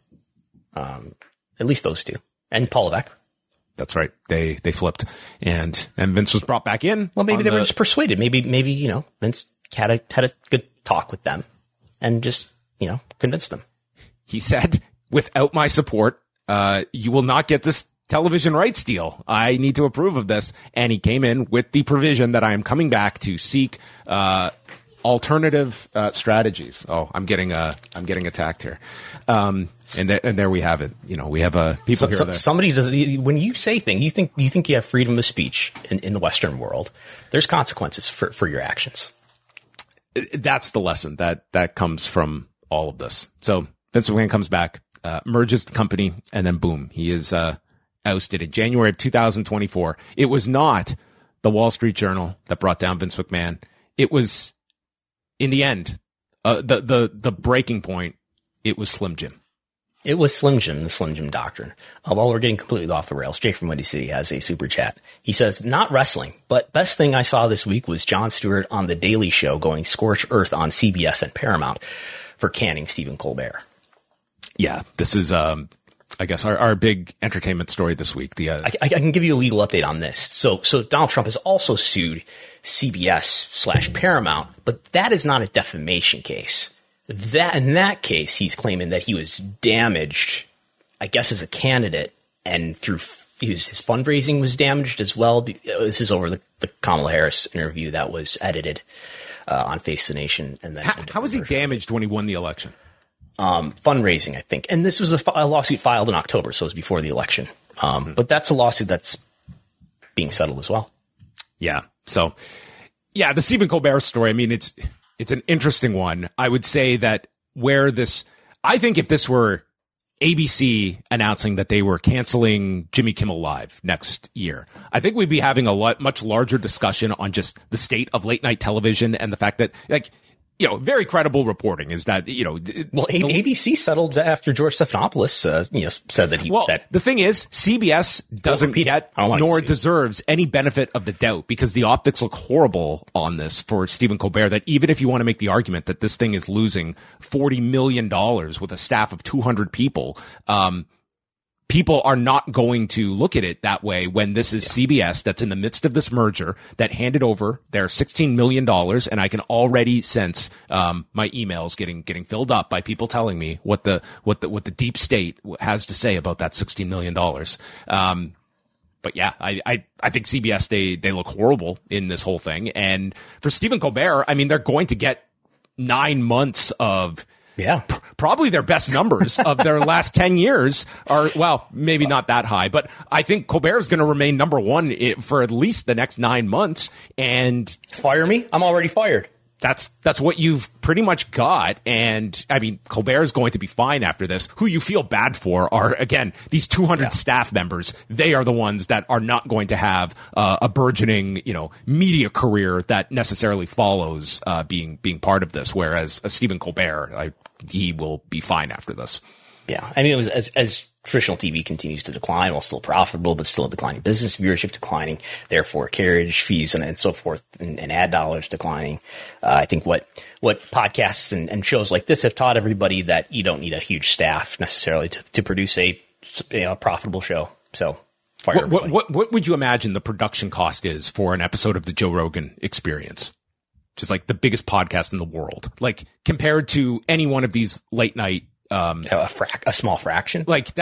um, at least those two, and Paul Levesque. That's right. They they flipped, and and Vince was brought back in. Well, maybe they the, were just persuaded. Maybe maybe you know Vince had a had a good talk with them, and just you know convinced them. He said, "Without my support, uh, you will not get this television rights deal. I need to approve of this." And he came in with the provision that I am coming back to seek uh, alternative uh, strategies. Oh, I'm getting uh, I'm getting attacked here. Um, And, th- and there we have it. You know, we have uh, people so, here. So, that somebody does when you say things, you think you think you have freedom of speech in, in the Western world. There's consequences for, for your actions. That's the lesson that that comes from all of this. So Vince McMahon comes back, uh, merges the company, and then boom, he is uh, ousted in January of two thousand twenty-four. It was not the Wall Street Journal that brought down Vince McMahon. It was, in the end, uh, the the the breaking point. It was Slim Jim. It was Slim Jim, the Slim Jim doctrine. Uh, while we're getting completely off the rails, Jake from Windy City has a super chat. He says, not wrestling, but best thing I saw this week was Jon Stewart on The Daily Show going scorched earth on C B S and Paramount for canning Stephen Colbert. Yeah, this is, um, I guess, our, our big entertainment story this week. The uh, I, I can give you a legal update on this. So, so Donald Trump has also sued C B S slash Paramount, but that is not a defamation case. That in that case, he's claiming that he was damaged, I guess, as a candidate, and through his, his fundraising was damaged as well. This is over the, the Kamala Harris interview that was edited uh, on Face the Nation. And then how, how was he damaged when he won the election? Um, fundraising, I think, and this was a, a lawsuit filed in October, so it was before the election. Um, mm-hmm. But that's a lawsuit that's being settled as well. Yeah. So, yeah, the Stephen Colbert story. I mean, it's. It's an interesting one. I would say that where this, I think if this were A B C announcing that they were canceling Jimmy Kimmel Live next year, I think we'd be having a lot, much larger discussion on just the state of late night television and the fact that, like, you know, very credible reporting is that, you know, well, the, A B C settled after George Stephanopoulos, uh, you know, said that he, well, that the thing is, C B S doesn't get nor deserves any benefit of the doubt because the optics look horrible on this for Stephen Colbert, that even if you want to make the argument that this thing is losing forty million dollars with a staff of two hundred people, um, people are not going to look at it that way when this is yeah. C B S that's in the midst of this merger that handed over their sixteen million dollars. And I can already sense, um, my emails getting, getting filled up by people telling me what the, what the, what the deep state has to say about that sixteen million dollars. Um, but yeah, I, I, I think C B S, they, they look horrible in this whole thing. And for Stephen Colbert, I mean, they're going to get nine months of, Yeah, P- probably their best numbers of their last ten years are, well, maybe not that high, but I think Colbert is going to remain number one for at least the next nine months. And fire me, I'm already fired. That's that's what you've pretty much got. And I mean, Colbert is going to be fine after this. Who you feel bad for are, again, these two hundred yeah. staff members. They are the ones that are not going to have uh, a burgeoning, you know, media career that necessarily follows uh, being being part of this. Whereas a Stephen Colbert, I, he will be fine after this. Yeah, I mean, it was as as traditional T V continues to decline while still profitable, but still a declining business, viewership declining, therefore carriage fees and, and so forth, and, and ad dollars declining. Uh, I think what what podcasts and, and shows like this have taught everybody that you don't need a huge staff necessarily to, to produce a, you know, profitable show. So, fire what, what, what what would you imagine the production cost is for an episode of the Joe Rogan Experience? Just like the biggest podcast in the world, like compared to any one of these late night. Um, a, frac- a small fraction. Like that's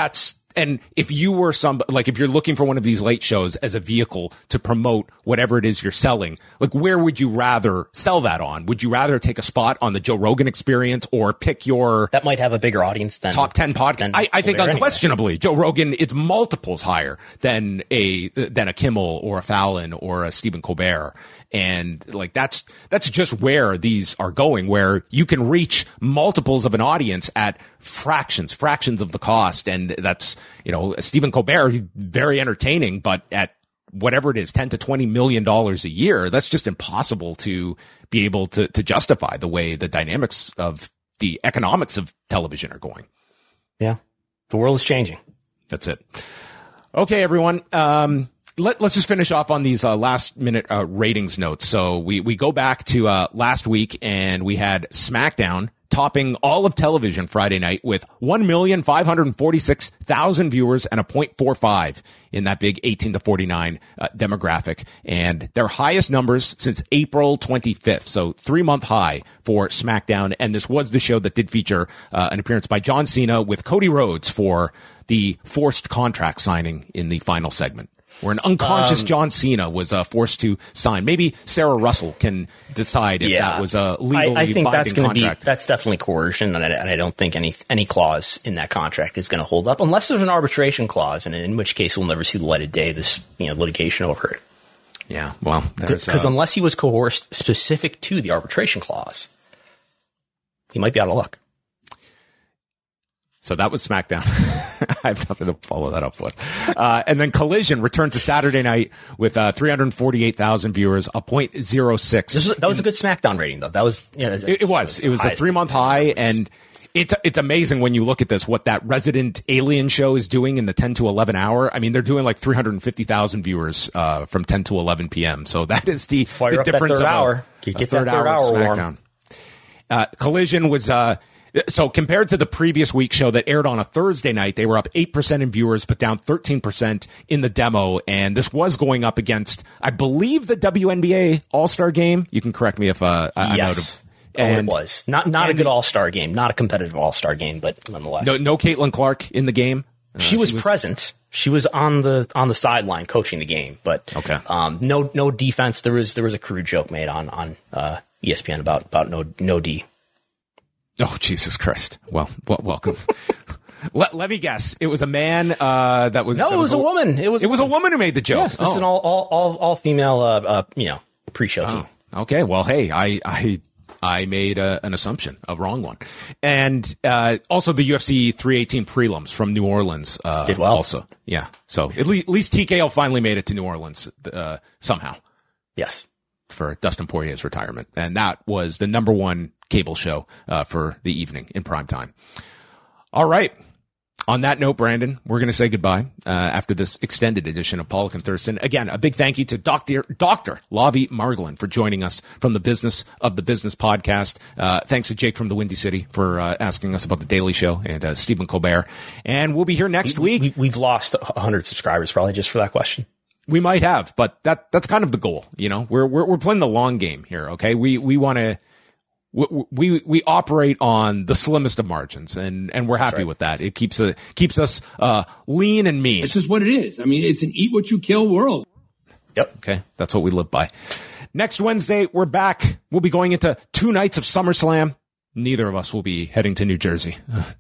And if you were some, like if you're looking for one of these late shows as a vehicle to promote whatever it is you're selling, like where would you rather sell that on? Would you rather take a spot on the Joe Rogan Experience or pick your that might have a bigger audience than top ten podcast? I, I think unquestionably, anyway. Joe Rogan is multiples higher than a than a Kimmel or a Fallon or a Stephen Colbert. And like that's that's just where these are going, where you can reach multiples of an audience at fractions, fractions of the cost. And that's, you know, Stephen Colbert, very entertaining, but at whatever it is, ten to twenty million dollars a year, that's just impossible to be able to to justify the way the dynamics of the economics of television are going. Yeah, the world is changing. That's it. Okay, everyone. Um, Let, let's just finish off on these uh, last minute uh, ratings notes. So we, we go back to uh, last week and we had SmackDown topping all of television Friday night with one million five hundred forty-six thousand viewers and a point four five in that big eighteen to forty-nine uh, demographic. And their highest numbers since April twenty-fifth. So three month high for SmackDown. And this was the show that did feature uh, an appearance by John Cena with Cody Rhodes for the forced contract signing in the final segment, where an unconscious um, John Cena was uh, forced to sign. Maybe Sarah Russell can decide if yeah, that was a legally I, I think binding that's gonna contract. Be, that's definitely coercion, and I, and I don't think any any clause in that contract is going to hold up unless there's an arbitration clause, and in which case we'll never see the light of day. This you know litigation over it. Yeah, well, because uh, unless he was coerced specific to the arbitration clause, he might be out of luck. So that was SmackDown. I have nothing to follow that up with. Uh, and then Collision returned to Saturday night with uh, three hundred forty-eight thousand viewers, a point zero six. This was, that was a good SmackDown rating, though. That was, you know, it, it was. It was a three month high, and it's it's amazing when you look at this what that Resident Alien show is doing in the ten to eleven hour. I mean, they're doing like three hundred fifty thousand viewers uh, from ten to eleven p.m. So that is the, Fire the up difference that third of hour. A, you get a third that third hour, hour SmackDown. warm. Uh, Collision was. Uh, So compared to the previous week show that aired on a Thursday night, they were up eight percent in viewers, but down thirteen percent in the demo. And this was going up against, I believe, the W N B A All-Star Game. You can correct me if uh, I, yes. I'm out of. And, oh, it was. Not not a good All-Star game, not a competitive All-Star game, but nonetheless. No, no Caitlin Clark in the game? Uh, she, was she was present. She was on the on the sideline coaching the game, but okay. um, no no defense. There was there was a crude joke made on on uh, E S P N about about no no D. Oh, Jesus Christ. Well, well welcome. let, let me guess. It was a man uh, that was... No, that it was, was a, a woman. It was It was a woman who made the joke. Yes, this oh. is an all, all, all, all female, uh, uh, you know, pre-show oh. team. Okay, well, hey, I... I I made a, an assumption, a wrong one. And uh, also the U F C three eighteen prelims from New Orleans. Uh, Did well. Also, yeah. So at least, at least T K O finally made it to New Orleans uh, somehow. Yes. For Dustin Poirier's retirement. And that was the number one cable show uh, for the evening in prime time. All right. On that note, Brandon, we're going to say goodbye uh, after this extended edition of Pollock and Thurston. Again, a big thank you to Doctor Doctor Lavi Margolin for joining us from the Business of the Business podcast. Uh, thanks to Jake from the Windy City for uh, asking us about the Daily Show, and uh, Stephen Colbert. And we'll be here next we, week. We, we've lost one hundred subscribers probably just for that question. We might have, but that that's kind of the goal. You know, we're we're, we're playing the long game here. Okay, we we want to. We, we we operate on the slimmest of margins, and, and we're happy right. with that. It keeps a, keeps us uh, lean and mean. It's just what it is. I mean, it's an eat what you kill world. Yep. Okay, that's what we live by. Next Wednesday, we're back. We'll be going into two nights of SummerSlam. Neither of us will be heading to New Jersey.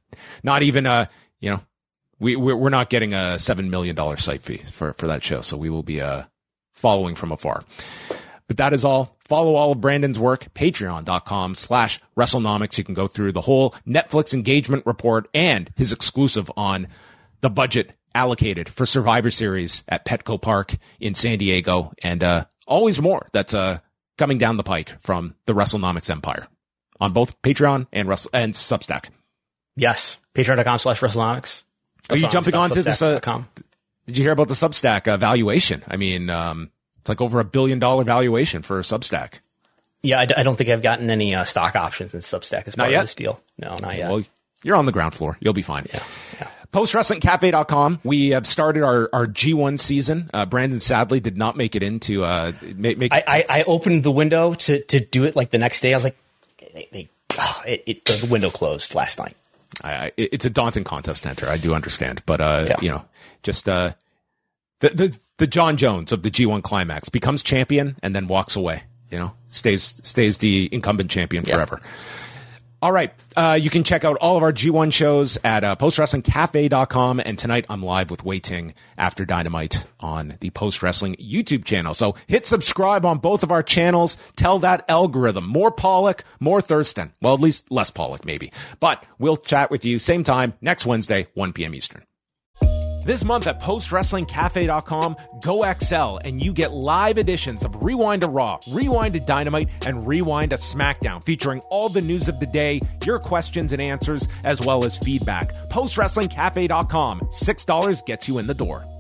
Not even uh you know we we're not getting a seven million dollar site fee for for that show, so we will be uh following from afar. But that is all. Follow all of Brandon's work, patreon.com slash WrestleNomics. You can go through the whole Netflix engagement report and his exclusive on the budget allocated for Survivor Series at Petco Park in San Diego. And uh, always more that's uh, coming down the pike from the WrestleNomics empire on both Patreon and Wrestle- and Substack. Yes. Patreon.com slash WrestleNomics. Are you jumping on to this? Uh, did you hear about the Substack uh, valuation? I mean... Um, It's like over a billion dollar valuation for Substack. Yeah, I, d- I don't think I've gotten any uh, stock options in Substack as part of this deal. No, not yet. Well, you're on the ground floor. You'll be fine. Yeah. yeah. post wrestling cafe dot com. We have started our, our G one season. Uh, Brandon sadly did not make it into, uh, make, make I, I, I opened the window to, to do it like the next day. I was like, they, they, oh, it, it, the window closed last night. I, it's a daunting contest to enter. I do understand, but uh, Yeah. you know, just uh, the the the John Jones of the G one Climax becomes champion and then walks away. You know, stays stays the incumbent champion Yeah. forever. All right. Uh, you can check out all of our G one shows at uh, post wrestling cafe dot com. And tonight I'm live with Wei Ting after Dynamite on the Post Wrestling YouTube channel. So hit subscribe on both of our channels. Tell that algorithm. More Pollock, more Thurston. Well, at least less Pollock, maybe. But we'll chat with you same time next Wednesday, one p.m. Eastern. This month at post wrestling cafe dot com, go X L and you get live editions of Rewind to Raw, Rewind to Dynamite, and Rewind to SmackDown, featuring all the news of the day, your questions and answers, as well as feedback. post wrestling cafe dot com. six dollars gets you in the door.